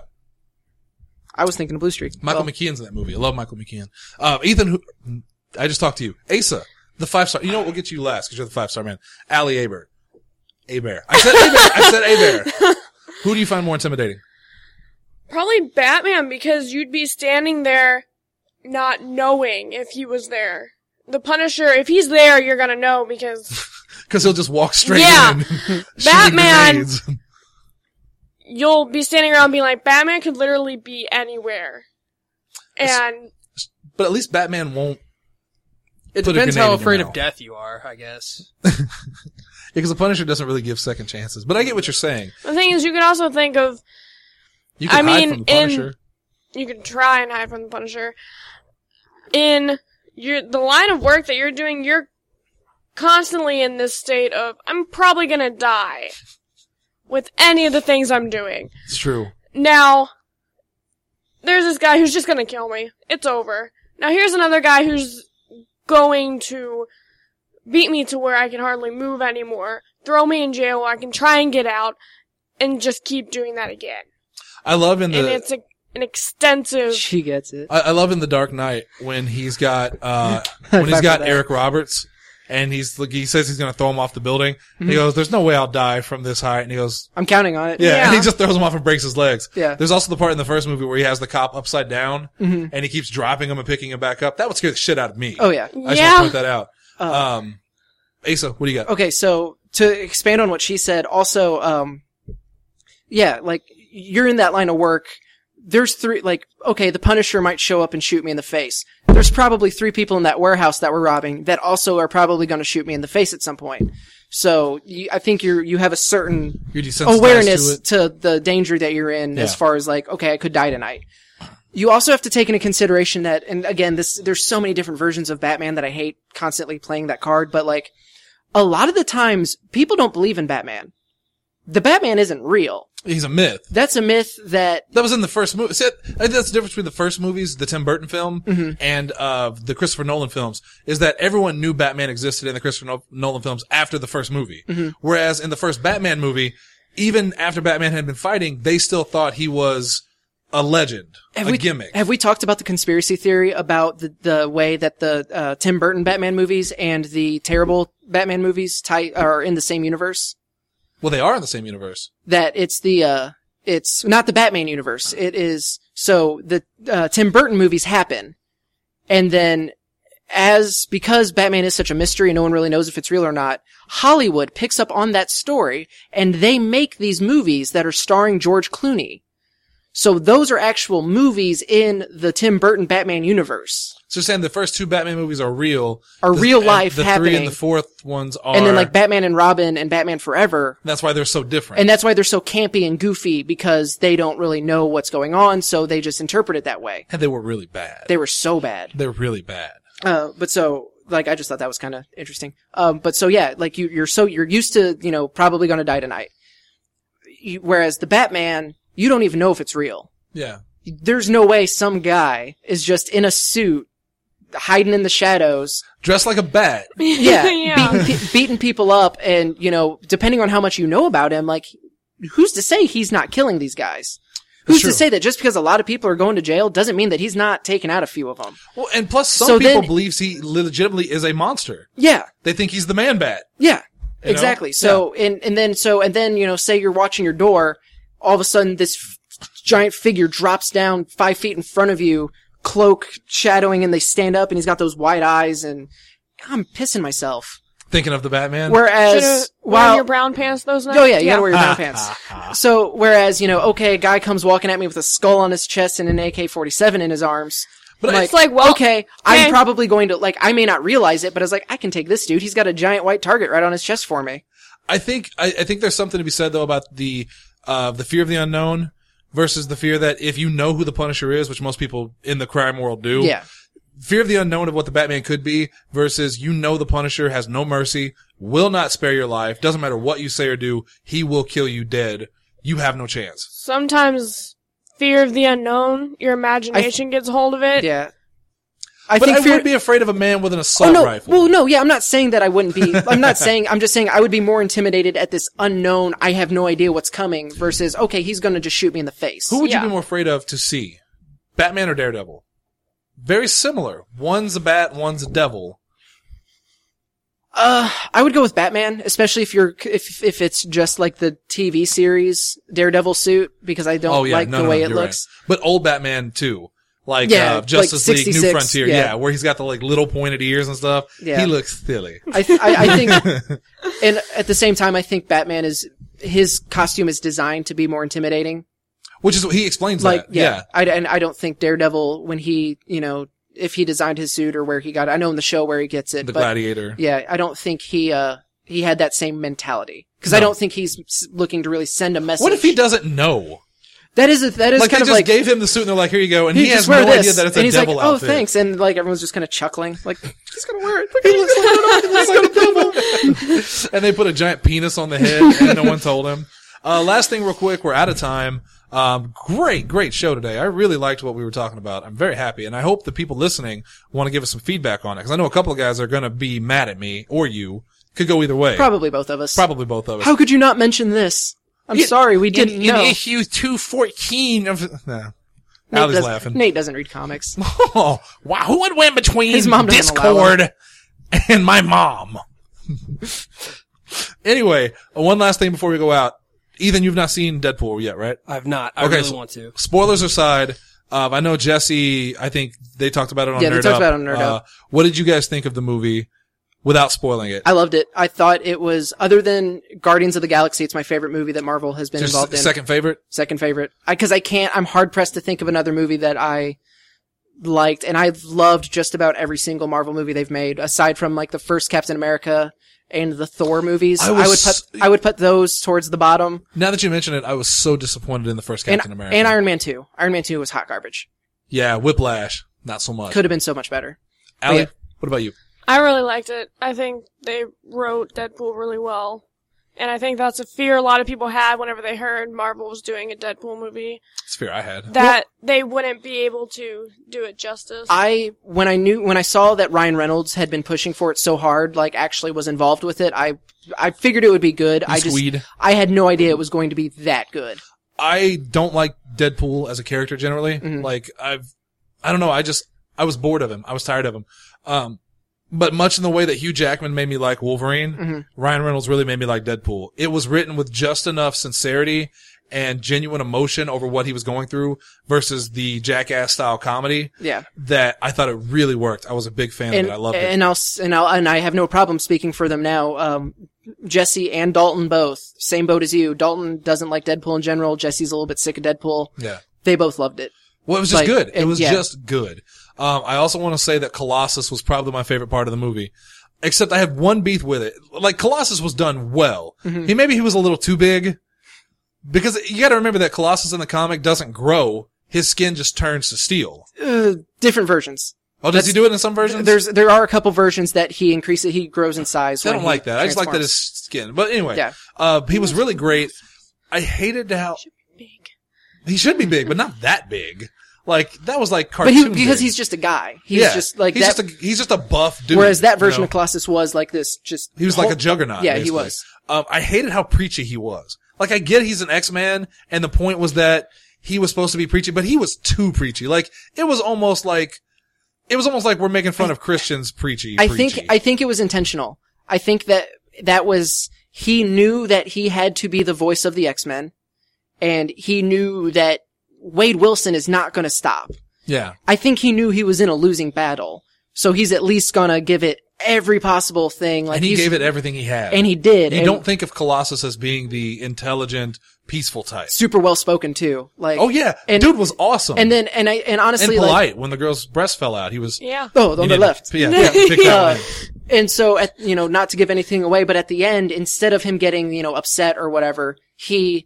I was thinking of blue streak. Michael Well, McKean's in that movie. I love Michael McKean. Um, Ethan, who, I just talked to you. Asa, the five star. You know what? We'll get you last because you're the five star man. Allie Aber. Aber. I said Aber. I said Aber. Who do you find more intimidating? Probably Batman, because you'd be standing there not knowing if he was there. The Punisher, if he's there, you're gonna know because Because he'll just walk straight Yeah. in. And shoot Batman- grenades. you'll be standing around being like, Batman could literally be anywhere. And But at least Batman won't. It Put a depends grenade how in your afraid of mouth. death you are, I guess. Because the Punisher doesn't really give second chances. But I get what you're saying. the thing is, you can also think of, You can I hide mean, from the in- Punisher. you can try and hide from the Punisher. In your, the line of work that you're doing, you're constantly in this state of, I'm probably gonna die with any of the things I'm doing. It's true. Now, there's this guy who's just gonna kill me. It's over. Now here's another guy who's going to beat me to where I can hardly move anymore, throw me in jail where I can try and get out, and just keep doing that again. I love in And the it's a, an extensive... She gets it. I, I love in the Dark Knight when he's got uh when he's Fight got for that. Eric Roberts and he's like he says he's gonna throw him off the building. Mm-hmm. He goes, "There's no way I'll die from this height." And he goes, I'm counting on it. "Yeah," Yeah. and he just throws him off and breaks his legs. Yeah. There's also the part in the first movie where he has the cop upside down Mm-hmm. and he keeps dropping him and picking him back up. That would scare the shit out of me. Oh yeah. I just want Yeah. to point that out. Uh, um, Asa, what do you got? Okay, so to expand on what she said, also, um, yeah, like you're in that line of work. There's three, like, okay, the Punisher might show up and shoot me in the face. There's probably three people in that warehouse that we're robbing that also are probably going to shoot me in the face at some point. So you, I think you're you have a certain You're desensitized awareness to it. to, the danger that you're in as Yeah. far as like, okay, I could die tonight. You also have to take into consideration that, and again, this there's so many different versions of Batman that I hate constantly playing that card, but like, a lot of the times, people don't believe in Batman. The Batman isn't real. He's a myth. That's a myth that, That was in the first movie. See, I think that's the difference between the first movies, the Tim Burton film, Mm-hmm. and uh the Christopher Nolan films, is that everyone knew Batman existed in the Christopher No- Nolan films after the first movie. Mm-hmm. Whereas in the first Batman movie, even after Batman had been fighting, they still thought he was a legend, have a we, gimmick. have we talked about the conspiracy theory about the, the way that the, uh, Tim Burton Batman movies and the terrible Batman movies tie, are in the same universe? Well, they are in the same universe. That it's the, uh, it's not the Batman universe. It is, so the, uh, Tim Burton movies happen. And then, as, because Batman is such a mystery and no one really knows if it's real or not, Hollywood picks up on that story and they make these movies that are starring George Clooney. So those are actual movies in the Tim Burton Batman universe. So you're saying the first two Batman movies are real. Are The- real and life The three happening. and the fourth ones are. And then like Batman and Robin and Batman Forever. that's why they're so different. And that's why they're so campy and goofy, because they don't really know what's going on, so they just interpret it that way. and they were really bad. They were so bad. They were really bad. Uh, but so, like, I just thought that was kind of interesting. Um, but so yeah, like you, you're so, you're used to, you know, probably gonna die tonight. You, whereas the Batman, you don't even know if it's real. Yeah. There's no way some guy is just in a suit, hiding in the shadows, Dressed like a bat. yeah, Yeah. Beating, pe- beating people up, and, you know, depending on how much you know about him, like, who's to say he's not killing these guys? Who's true. to say that just because a lot of people are going to jail doesn't mean that he's not taking out a few of them? Well, and plus some So people then- believes he legitimately is a monster. Yeah, They think he's the man bat. yeah, You know? exactly. So, and, and then, so, and then, you know, say you're watching your door, all of a sudden this f- giant figure drops down five feet in front of you, cloak shadowing, and they stand up and he's got those wide eyes, and I'm pissing myself. Thinking of the Batman. Should've Whereas, worn while, your brown pants those nights. oh yeah, you gotta wear your brown pants. So, whereas, you know, okay, a guy comes walking at me with a skull on his chest and an A K forty-seven in his arms. But I'm it's like, well, okay, okay. I'm probably going to, like, I may not realize it, but I was like, I can take this dude. He's got a giant white target right on his chest for me. I think I, I think there's something to be said though about the uh the fear of the unknown versus the fear that if you know who the Punisher is, which most people in the crime world do. Yeah. Fear of the unknown of what the Batman could be versus you know the Punisher has no mercy, will not spare your life, doesn't matter what you say or do, he will kill you dead. You have no chance. Sometimes fear of the unknown, your imagination gets hold of it. Yeah. I But think I fear- would be afraid of a man with an assault oh, no. rifle. Well, no, yeah, I'm not saying that I wouldn't be, I'm not saying, I'm just saying I would be more intimidated at this unknown, I have no idea what's coming, versus, okay, he's gonna just shoot me in the face. Who would Yeah. you be more afraid of to see? Batman or Daredevil? Very similar. One's a bat, one's a devil. Uh, I would go with Batman, especially if you're, if, if it's just like the T V series Daredevil suit, because I don't oh yeah, like no, the no, way no, it you're looks. right. But old Batman too. Like, Yeah, uh, Justice like League, New sixty-six, Frontier, yeah. yeah. where he's got the like little pointed ears and stuff. Yeah. He looks silly. I, th- I, I think, and at the same time, I think Batman is his costume is designed to be more intimidating. Which is what he explains Like, that. yeah. Yeah. I, and I don't think Daredevil, when he, you know, if he designed his suit or where he got it, I know in the show where he gets it, The but Gladiator. yeah, I don't think he, uh, he had that same mentality. Cause I No. don't think he's s- looking to really send a message. What if he doesn't know? That is a, that is Like, they kind of just like, gave him the suit and they're like, here you go. And he, he has just wear no this. idea that it's and a he's devil like, oh, outfit. thanks. And like, everyone's just kind of chuckling. Like, he's gonna wear it. Look, he looks like, he looks like a devil. And they put a giant penis on the head and no one told him. Uh, last thing real quick, we're out of time. Um, great, great show today. I really liked what we were talking about. I'm very happy. And I hope the people listening want to give us some feedback on it. Cause I know a couple of guys are going to be mad at me or you. Could go either way. Probably both of us. Probably both of us. How could you not mention this? I'm In- sorry, we didn't in, know. In issue two fourteen of, nah. Nate, Allie's does, laughing. Nate doesn't read comics. Oh, wow. Who would win between His mom doesn't allow him. Discord and my mom? Anyway, uh, one last thing before we go out. Ethan, you've not seen Deadpool yet, right? I've not. I Okay, really so- want to. Spoilers aside, um, I know Jesse, I think they talked about it on Yeah, Nerd they talked Up. about it on Nerd uh, Up. What did you guys think of the movie without spoiling it? I loved it. I thought it was, other than Guardians of the Galaxy, it's my favorite movie that Marvel has been Just involved in. second favorite? Second favorite. I, cause I can't, I'm hard pressed to think of another movie that I liked, and I've loved just about every single Marvel movie they've made, aside from like the first Captain America and the Thor movies. I I, was- would put, I would put those towards the bottom. Now that you mention it, I was so disappointed in the first And, Captain America. and Iron Man two. Iron Man two was hot garbage. Yeah, Whiplash. Not so much. Could have been so much better. Allie, yeah. what about you? I really liked it. I think they wrote Deadpool really well. And I think that's a fear a lot of people had whenever they heard Marvel was doing a Deadpool movie, It's fear I had. that they wouldn't be able to do it justice. I, when I knew, when I saw that Ryan Reynolds had been pushing for it so hard, like actually was involved with it, I, I figured it would be good. I just, Swede. I had no idea it was going to be that good. I don't like Deadpool as a character generally. Mm-hmm. Like, I've, I don't know, I just, I was bored of him. I was tired of him. Um, but much in the way that Hugh Jackman made me like Wolverine, Mm-hmm. Ryan Reynolds really made me like Deadpool. It was written with just enough sincerity and genuine emotion over what he was going through versus the Jackass style comedy Yeah. that I thought it really worked. I was a big fan And, of it. I loved it. and I'll, s- and I'll, and I have no problem speaking for them now. Um, Jesse and Dalton both, same boat as you. Dalton doesn't like Deadpool in general. Jesse's a little bit sick of Deadpool. Yeah. They both loved it. Well, it was just Like, good. It and- was yeah. just good. Um, I also want to say that Colossus was probably my favorite part of the movie. Except I had one beef with it. Like, Colossus was done well. Mm-hmm. He maybe he was a little too big. Because you gotta remember that Colossus in the comic doesn't grow. His skin just turns to steel. Uh, different versions. Oh, does That's- he do it in some versions? There's, there are a couple versions that he increases, he grows in size. I when don't he like that. I just like that transforms. his skin. But anyway. Yeah. Uh, he was really great. I hated how, Big. he should be big, but not that big. Like, that was like But cartoon he, because big. he's just a guy. He's yeah. just like he's that. Just a, he's just a buff dude. whereas that you version know? of Colossus was like this, just. He was like whole- a juggernaut. Yeah, he basically. was. Um, I hated how preachy he was. Like, I get he's an X-Man, and the point was that he was supposed to be preachy, but he was too preachy. Like, it was almost like, it was almost like we're making fun of Christians preachy. I preachy. think I think it was intentional. I think that that was he knew that he had to be the voice of the X-Men, and he knew that Wade Wilson is not going to stop. Yeah. I think he knew he was in a losing battle, so he's at least going to give it every possible thing. Like And he he's- gave it everything he had. and he did. You and don't think of Colossus as being the intelligent, peaceful type. super well spoken too. Like Oh yeah. and, Dude was awesome. And then and I and and honestly polite. like When the girl's breast fell out, he was, Yeah. oh on he the didn't- left. Yeah. yeah pick that Uh, one. And so, at, you know, not to give anything away, but at the end, instead of him getting, you know, upset or whatever, he,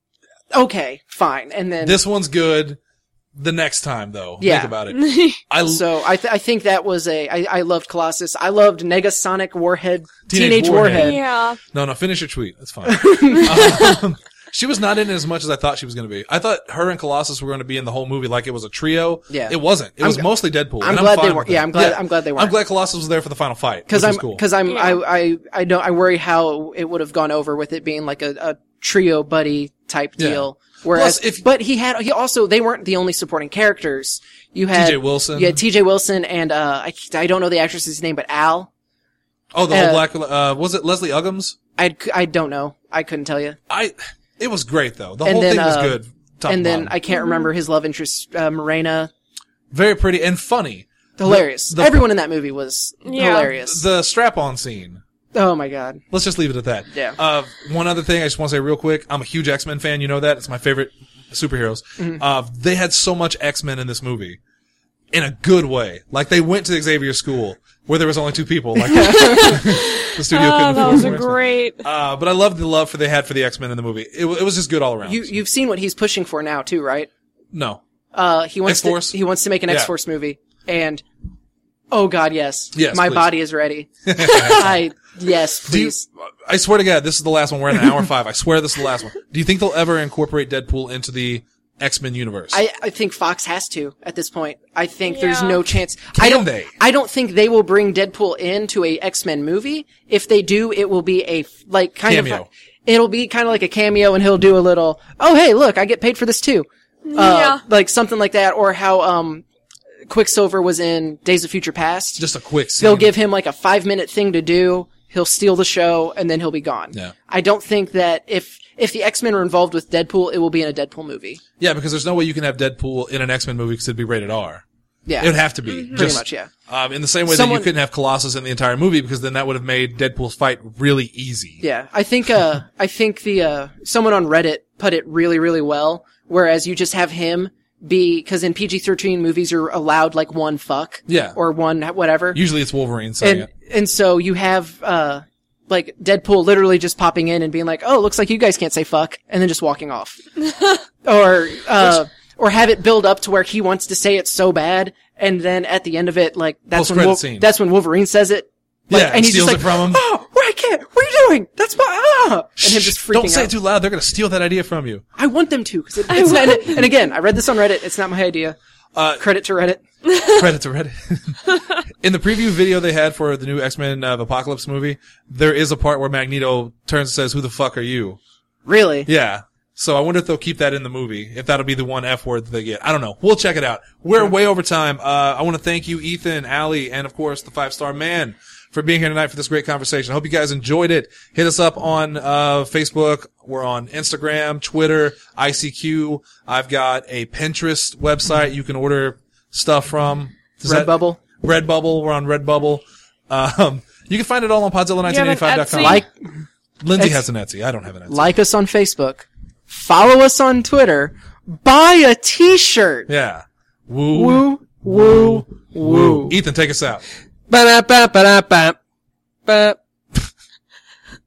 okay, fine. And then, This one's good. The next time, though. Yeah. Think about it. I, so I, th- I think that was a, I, I loved Colossus. I loved Negasonic Warhead, Teenage Teenage, Warhead. Warhead. Yeah. no, no, finish your tweet. That's fine. um, she was not in it as much as I thought she was going to be. I thought her and Colossus were going to be in the whole movie like it was a trio. Yeah. It wasn't. It I'm was g- mostly Deadpool. I'm and glad fine they were- with yeah, that. I'm glad- I'm glad they I'm weren't. glad Colossus was there for the final fight. Cause which I'm, was cool. cause I'm, Yeah. I, I, I don't, I worry how it would have gone over with it being like a, a trio buddy type Yeah. deal. Whereas, Plus, if- but he had, he also, they weren't the only supporting characters. You had T J Wilson. Yeah, T J Wilson and, uh, I, I don't know the actress's name, but Al. Oh, the uh, old black, uh, was it Leslie Uggams? I, I don't know. I couldn't tell you. I, it was great though. The And whole then, thing was uh, good. Top and to then bottom. I can't remember his love interest, uh, Morena. Very pretty and funny. Hilarious. the- Everyone in that movie was Yeah. hilarious. The strap-on scene Oh my god. Let's just leave it at that. Yeah. Uh, one other thing I just want to say real quick. I'm a huge X-Men fan. You know that. It's my favorite superheroes. Mm-hmm. Uh, they had so much X-Men in this movie. In a good way. Like, they went to Xavier School, where there was only two people. Like, the studio Oh, couldn't that afford was a more X-Men. great. Uh, but I loved the love for they had for the X-Men in the movie. It, it was just good all around. You you've seen what he's pushing for now too, right? no. Uh, he wants to X-Force? he wants to make an Yeah. X-Force movie, and oh god, yes, Yes, my please. body is ready. I yes, Do you, please. I swear to God, this is the last one. We're at an hour five. I swear this is the last one. Do you think they'll ever incorporate Deadpool into the X-Men universe? I, I think Fox has to at this point. I think there's Yeah. no chance. Can I don't. they? I don't think they will bring Deadpool into a X-Men movie. If they do, it will be a f- like kind Cameo. of. It'll be kind of like a cameo, and he'll do a little. Oh, hey, look, I get paid for this too. Uh, Yeah. like something like that, or how um, Quicksilver was in Days of Future Past. just a quick scene. They'll give him like a five minute thing to do. He'll steal the show, and then he'll be gone. Yeah. I don't think that if if the X-Men are involved with Deadpool, it will be in a Deadpool movie. Yeah, because there's no way you can have Deadpool in an X-Men movie because it'd be rated R. Yeah, It would have to be. pretty Just, much. Yeah. Um, in the same way that Someone- you couldn't have Colossus in the entire movie because then that would have made Deadpool's fight really easy. Yeah, I think uh I think the uh someone on Reddit put it really really well. Whereas you just have him be because in P G thirteen movies you're allowed like one fuck, Yeah. or one whatever, Usually it's Wolverine saying and it. and so you have uh like Deadpool literally just popping in and being like, oh, looks like you guys can't say fuck, and then just walking off, or uh or have it build up to where he wants to say it so bad, and then at the end of it, like that's when Post-credit Wol- scene. that's when Wolverine says it. Like, Yeah, and he's steals just like, it from him. oh, where I can't, what are you doing? That's my, ah! And him just freaking Don't say out. it too loud. They're going to steal that idea from you. I want them to, cause it, it's not, and, and again, I read this on Reddit, it's not my idea. Uh, Credit to Reddit. Credit to Reddit. In the preview video they had for the new X-Men uh, Apocalypse movie, there is a part where Magneto turns and says, "Who the fuck are you?" Really? Yeah. So I wonder if they'll keep that in the movie, if that'll be the one F word that they get. I don't know. We'll check it out. We're way over time. Uh, I want to thank you, Ethan, Allie, and of course the Five Star Man for being here tonight for this great conversation. I hope you guys enjoyed it. Hit us up on, uh, Facebook. We're on Instagram, Twitter, I C Q. I've got a Pinterest website you can order stuff from. Does that- Redbubble. Redbubble. We're on Redbubble. Um, you can find it all on Podzilla nineteen eighty-five dot com. Etsy? Like, Lindsay It's- has an Etsy. I don't have an Etsy. like us on Facebook. Follow us on Twitter. Buy a t-shirt. Yeah. Woo. Woo, woo, woo. Ethan, take us out. Ba-da-ba-ba-da-ba. Ba.